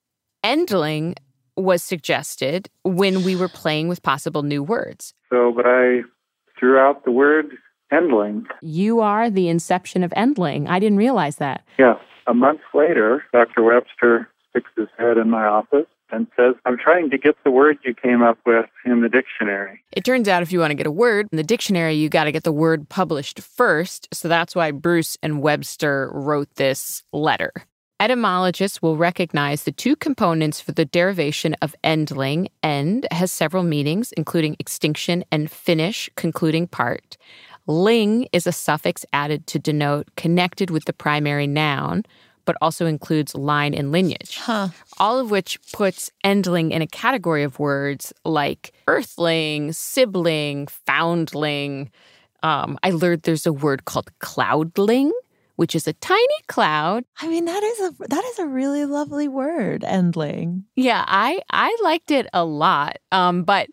Endling was suggested when we were playing with possible new words. So, but I threw out the word endling. You are the inception of endling. I didn't realize that. Yeah. A month later, Doctor Webster sticks his head in my office and says, I'm trying to get the word you came up with in the dictionary. It turns out if you want to get a word in the dictionary, you got to get the word published first. So that's why Bruce and Webster wrote this letter. Etymologists will recognize the two components for the derivation of endling. End has several meanings, including extinction and finish, concluding part. Ling is a suffix added to denote connected with the primary noun, but also includes line and lineage. Huh. All of which puts endling in a category of words like earthling, sibling, foundling. Um, I learned there's a word called cloudling, which is a tiny cloud. I mean, that is a that is a really lovely word, endling. Yeah, I I liked it a lot, um, but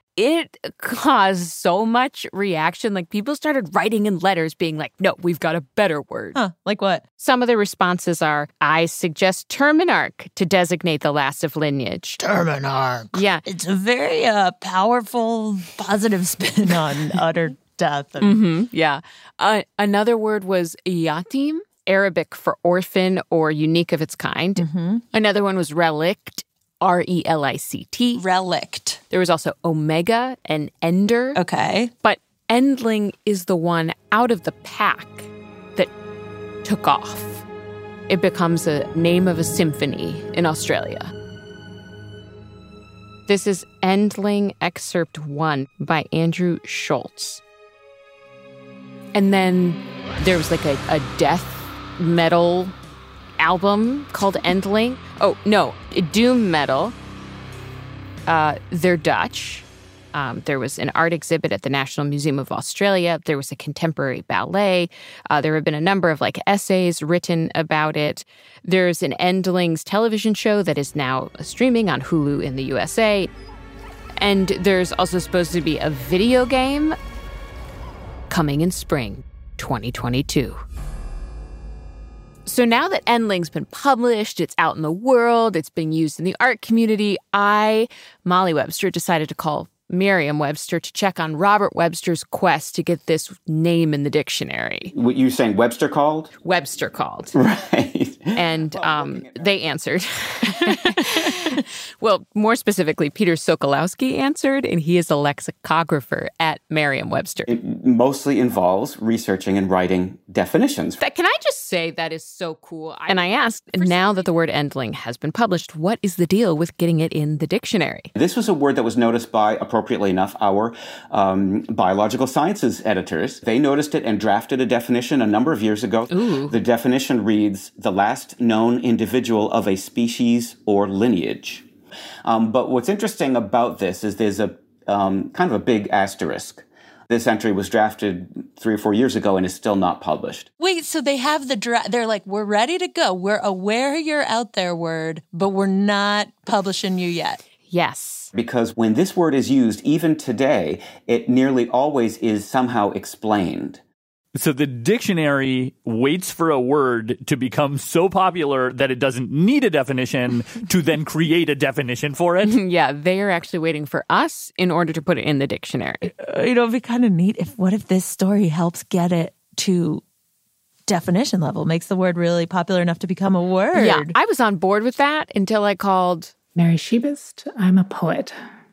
it caused so much reaction. Like, people started writing in letters being like, no, we've got a better word. Huh, like what? Some of the responses are, I suggest terminarch to designate the last of lineage. Terminarch. Yeah. It's a very uh, powerful, positive spin on utter death. And- mm-hmm, yeah. Uh, another word was yatim, Arabic for orphan or unique of its kind. Mm-hmm. Another one was relict, R E L I C T. Relict. There was also omega and ender. Okay. But endling is the one out of the pack that took off. It becomes a name of a symphony in Australia. This is Endling Excerpt one by Andrew Schultz. And then there was like a, a death metal album called Endling. Oh, no, doom metal. Uh, they're Dutch. Um, there was an art exhibit at the National Museum of Australia. There was a contemporary ballet. Uh, there have been a number of like essays written about it. There's an Endlings television show that is now streaming on Hulu in the U S A. And there's also supposed to be a video game coming in spring twenty twenty-two. So now that Endling's been published, it's out in the world, it's being used in the art community, I, Molly Webster, decided to call Merriam-Webster to check on Robert Webster's quest to get this name in the dictionary. What you saying Webster called? Webster called. Right. And um, they answered. Well, more specifically, Peter Sokolowski answered, and he is a lexicographer at Merriam-Webster. It mostly involves researching and writing definitions. That, can I just say that is so cool? And I asked, now that the word endling has been published, what is the deal with getting it in the dictionary? This was a word that was noticed by, appropriately enough, our um, biological sciences editors. They noticed it and drafted a definition a number of years ago. Ooh. The definition reads, the last known individual of a species or lineage. Um, but what's interesting about this is there's a um, kind of a big asterisk. This entry was drafted three or four years ago and is still not published. Wait, so they have the draft. They're like, we're ready to go. We're aware you're out there, word, but we're not publishing you yet. Yes. Because when this word is used, even today, it nearly always is somehow explained. So the dictionary waits for a word to become so popular that it doesn't need a definition to then create a definition for it. Yeah, they are actually waiting for us in order to put it in the dictionary. Uh, you know, it'd be kind of neat if, what if this story helps get it to definition level, makes the word really popular enough to become a word? Yeah, I was on board with that until I called Mary Shebist. I'm a poet.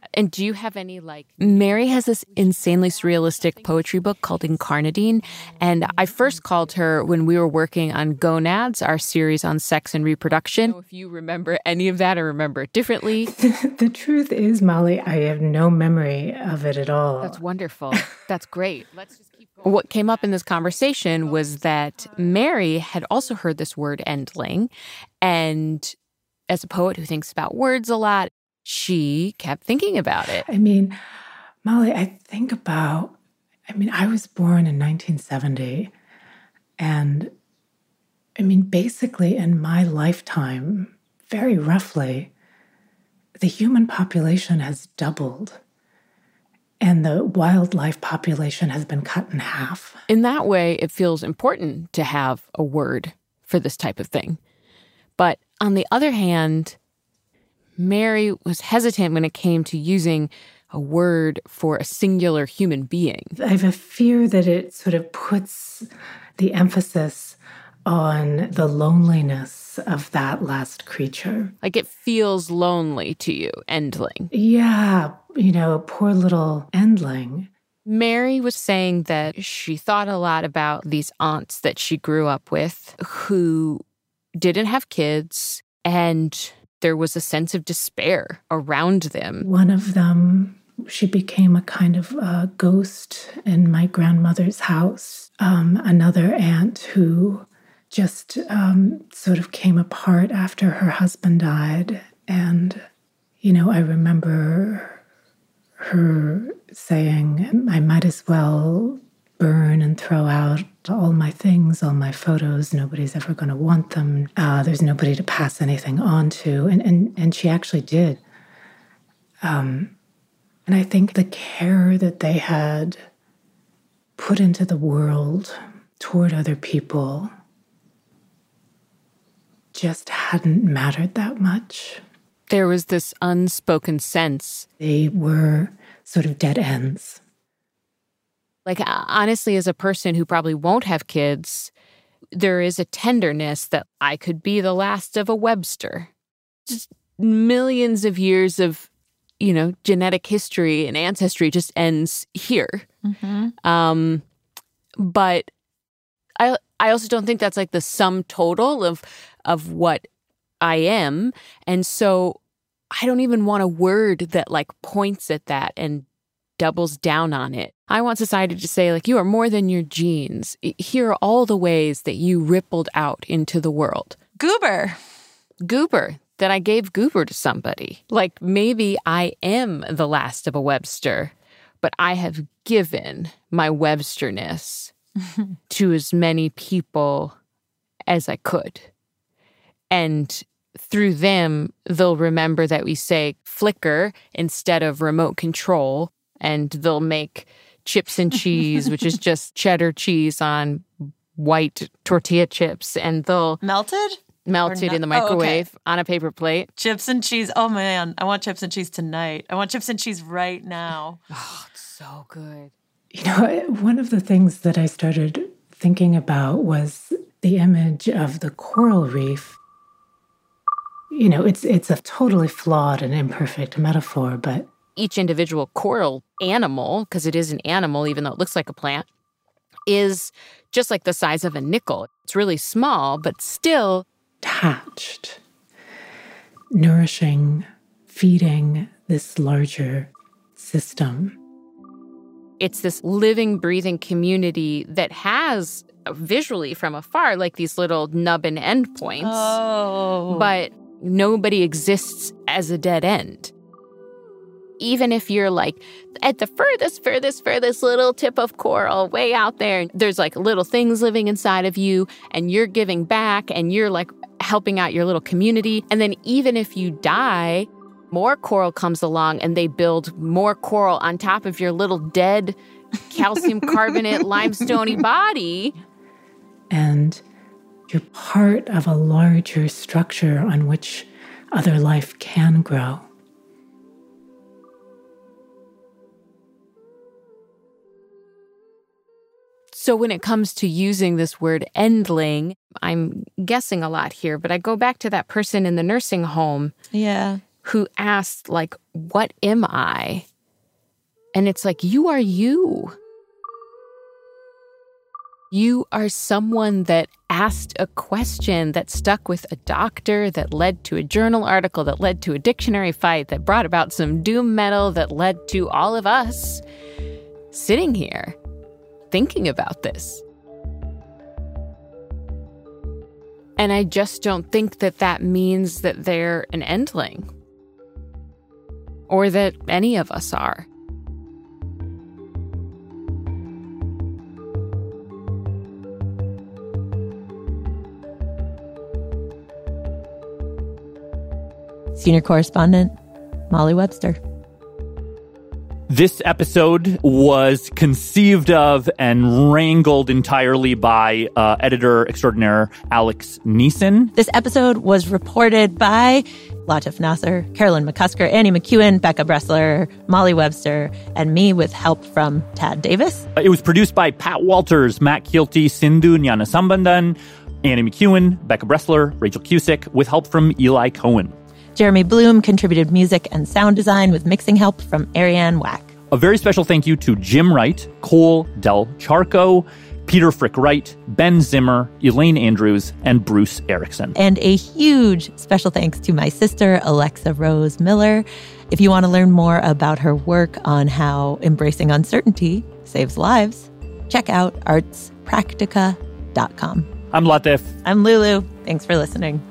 And do you have any, like... Mary has this insanely surrealistic poetry book called Incarnadine, and I first called her when we were working on Gonads, our series on sex and reproduction. If you remember any of that or remember it differently. The truth is, Molly, I have no memory of it at all. That's wonderful. That's great. Let's just keep going. What came up in this conversation was that Mary had also heard this word endling, and as a poet who thinks about words a lot, she kept thinking about it. I mean, Molly, I think about, I mean, I was born in nineteen seventy, and I mean, basically in my lifetime, very roughly, the human population has doubled, and the wildlife population has been cut in half. In that way, it feels important to have a word for this type of thing. But on the other hand, Mary was hesitant when it came to using a word for a singular human being. I have a fear that it sort of puts the emphasis on the loneliness of that last creature. Like it feels lonely to you, endling. Yeah, you know, poor little endling. Mary was saying that she thought a lot about these aunts that she grew up with who didn't have kids, and there was a sense of despair around them. One of them, she became a kind of uh, ghost in my grandmother's house. Um, another aunt who just um, sort of came apart after her husband died. And, you know, I remember her saying, I might as well burn and throw out all my things, all my photos. Nobody's ever going to want them. Uh, there's nobody to pass anything on to. And, and, and she actually did. Um, and I think the care that they had put into the world toward other people just hadn't mattered that much. There was this unspoken sense. They were sort of dead ends. Like, honestly, as a person who probably won't have kids, there is a tenderness that I could be the last of a Webster. Just millions of years of, you know, genetic history and ancestry just ends here. Mm-hmm. Um, but I I also don't think that's like the sum total of of what I am. And so I don't even want a word that like points at that and doubles down on it. I want society to say, like, you are more than your genes. Here are all the ways that you rippled out into the world. Goober. Goober. That I gave Goober to somebody. Like, maybe I am the last of a Webster, but I have given my Websterness to as many people as I could. And through them, they'll remember that we say flicker instead of remote control, and they'll make chips and cheese, which is just cheddar cheese on white tortilla chips, and they'll... Melted? Melted in the microwave oh, okay. on a paper plate. Chips and cheese. Oh, man. I want chips and cheese tonight. I want chips and cheese right now. Oh, it's so good. You know, one of the things that I started thinking about was the image of the coral reef. You know, it's it's a totally flawed and imperfect metaphor, but... Each individual coral animal, because it is an animal, even though it looks like a plant, is just like the size of a nickel. It's really small, but still... attached, nourishing, feeding this larger system. It's this living, breathing community that has, visually from afar, like these little nub and end points. Oh. But nobody exists as a dead end. Even if you're like at the furthest, furthest, furthest little tip of coral way out there, there's like little things living inside of you, and you're giving back, and you're like helping out your little community. And then even if you die, more coral comes along and they build more coral on top of your little dead calcium carbonate limestoney body. And you're part of a larger structure on which other life can grow. So when it comes to using this word endling, I'm guessing a lot here, but I go back to that person in the nursing home yeah. who asked, like, what am I? And it's like, you are you. You are someone that asked a question that stuck with a doctor, that led to a journal article, that led to a dictionary fight, that brought about some doom metal, that led to all of us sitting here thinking about this. And I just don't think that that means that they're an endling or that any of us are. Senior correspondent, Molly Webster. This episode was conceived of and wrangled entirely by uh, editor extraordinaire Alex Neeson. This episode was reported by Latif Nasser, Carolyn McCusker, Annie McEwen, Becca Bressler, Molly Webster, and me with help from Tad Davis. It was produced by Pat Walters, Matt Kielty, Sindhu Nyanasambandan, Annie McEwen, Becca Bressler, Rachel Cusick, with help from Eli Cohen. Jeremy Bloom contributed music and sound design with mixing help from Ariane Wack. A very special thank you to Jim Wright, Cole Del Charco, Peter Frick Wright, Ben Zimmer, Elaine Andrews, and Bruce Erickson. And a huge special thanks to my sister, Alexa Rose Miller. If you want to learn more about her work on how embracing uncertainty saves lives, check out arts practica dot com. I'm Latif. I'm Lulu. Thanks for listening.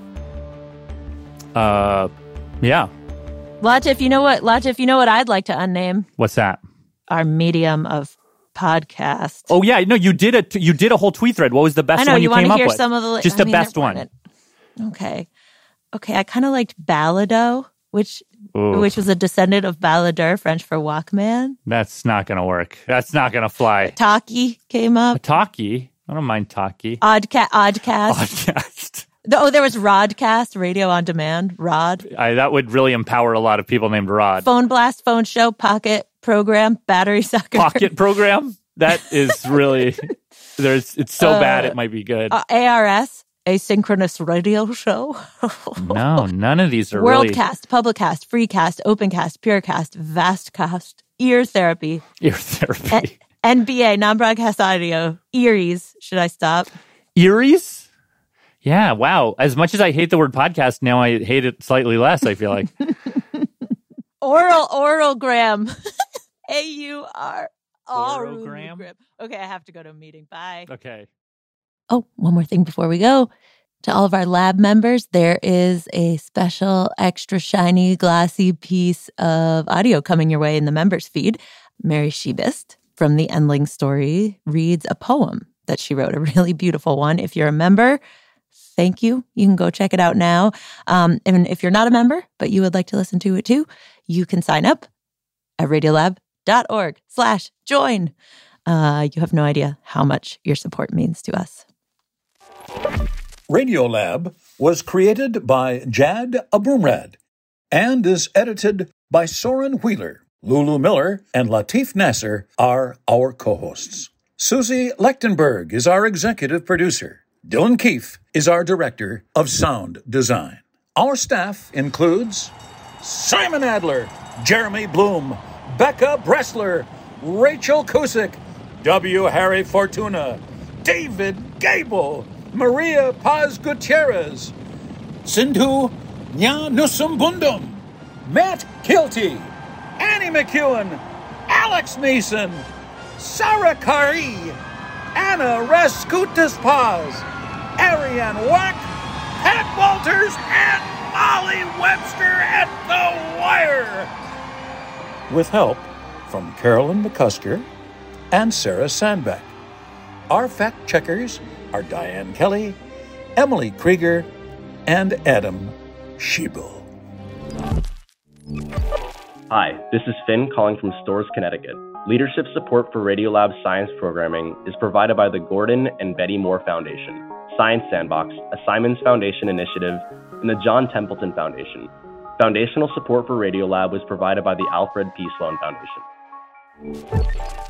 Uh, yeah. Latif, you know what? Latif, you know what I'd like to unname? What's that? Our medium of podcast. Oh yeah, no, you did a t- you did a whole tweet thread. What was the best I know, one you, you came want up to hear with? Some of the, Just I the mean, best one. It. Okay, okay. I kind of liked Ballado, which Ooh. which was a descendant of balladur, French for Walkman. That's not gonna work. That's not gonna fly. Taki came up. Taki. I don't mind Taki. Oddca- Oddcast. Oddcast. Oh, there was Rodcast, Radio on Demand, Rod. I, that would really empower a lot of people named Rod. Phone Blast, Phone Show, Pocket Program, Battery Sucker. Pocket Program? That is really, there's. It's so uh, bad it might be good. Uh, A R S, Asynchronous Radio Show. No, none of these are Worldcast, really... Publicast, Freecast, Opencast, Purecast, Vastcast, Ear Therapy. Ear Therapy. N B A, Non-Broadcast Audio, Eries. Should I stop? Eries? Yeah, wow. As much as I hate the word podcast, now I hate it slightly less, I feel like. Oral, Oralgram. A U R. Oralgram? Okay, I have to go to a meeting. Bye. Okay. Oh, one more thing before we go. To all of our lab members, there is a special, extra shiny, glossy piece of audio coming your way in the members feed. Mary Shebist from The Endling Story reads a poem that she wrote, a really beautiful one. If you're a member, thank you. You can go check it out now. Um, and if you're not a member, but you would like to listen to it too, you can sign up at radiolab.org slash join. Uh, you have no idea how much your support means to us. Radiolab was created by Jad Abumrad and is edited by Soren Wheeler. Lulu Miller and Latif Nasser are our co-hosts. Susie Lechtenberg is our executive producer. Dylan Keefe is our director of sound design. Our staff includes Simon Adler, Jeremy Bloom, Becca Bressler, Rachel Cusick, W. Harry Fortuna, David Gable, Maria Paz Gutierrez, Sindhu Nyanasambandan, Matt Kielty, Annie McEwen, Alex Neeson, Sarah Kari, Anna Raskutis Paz, Ariane Wack, Pat Walters, and Molly Webster at the wire. With help from Carolyn McCusker and Sarah Sandbeck. Our fact checkers are Diane Kelly, Emily Krieger, and Adam Schiebel. Hi, this is Finn calling from Storrs, Connecticut. Leadership support for Radiolab's science programming is provided by the Gordon and Betty Moore Foundation, Science Sandbox, a Simons Foundation initiative, and the John Templeton Foundation. Foundational support for Radiolab was provided by the Alfred P. Sloan Foundation.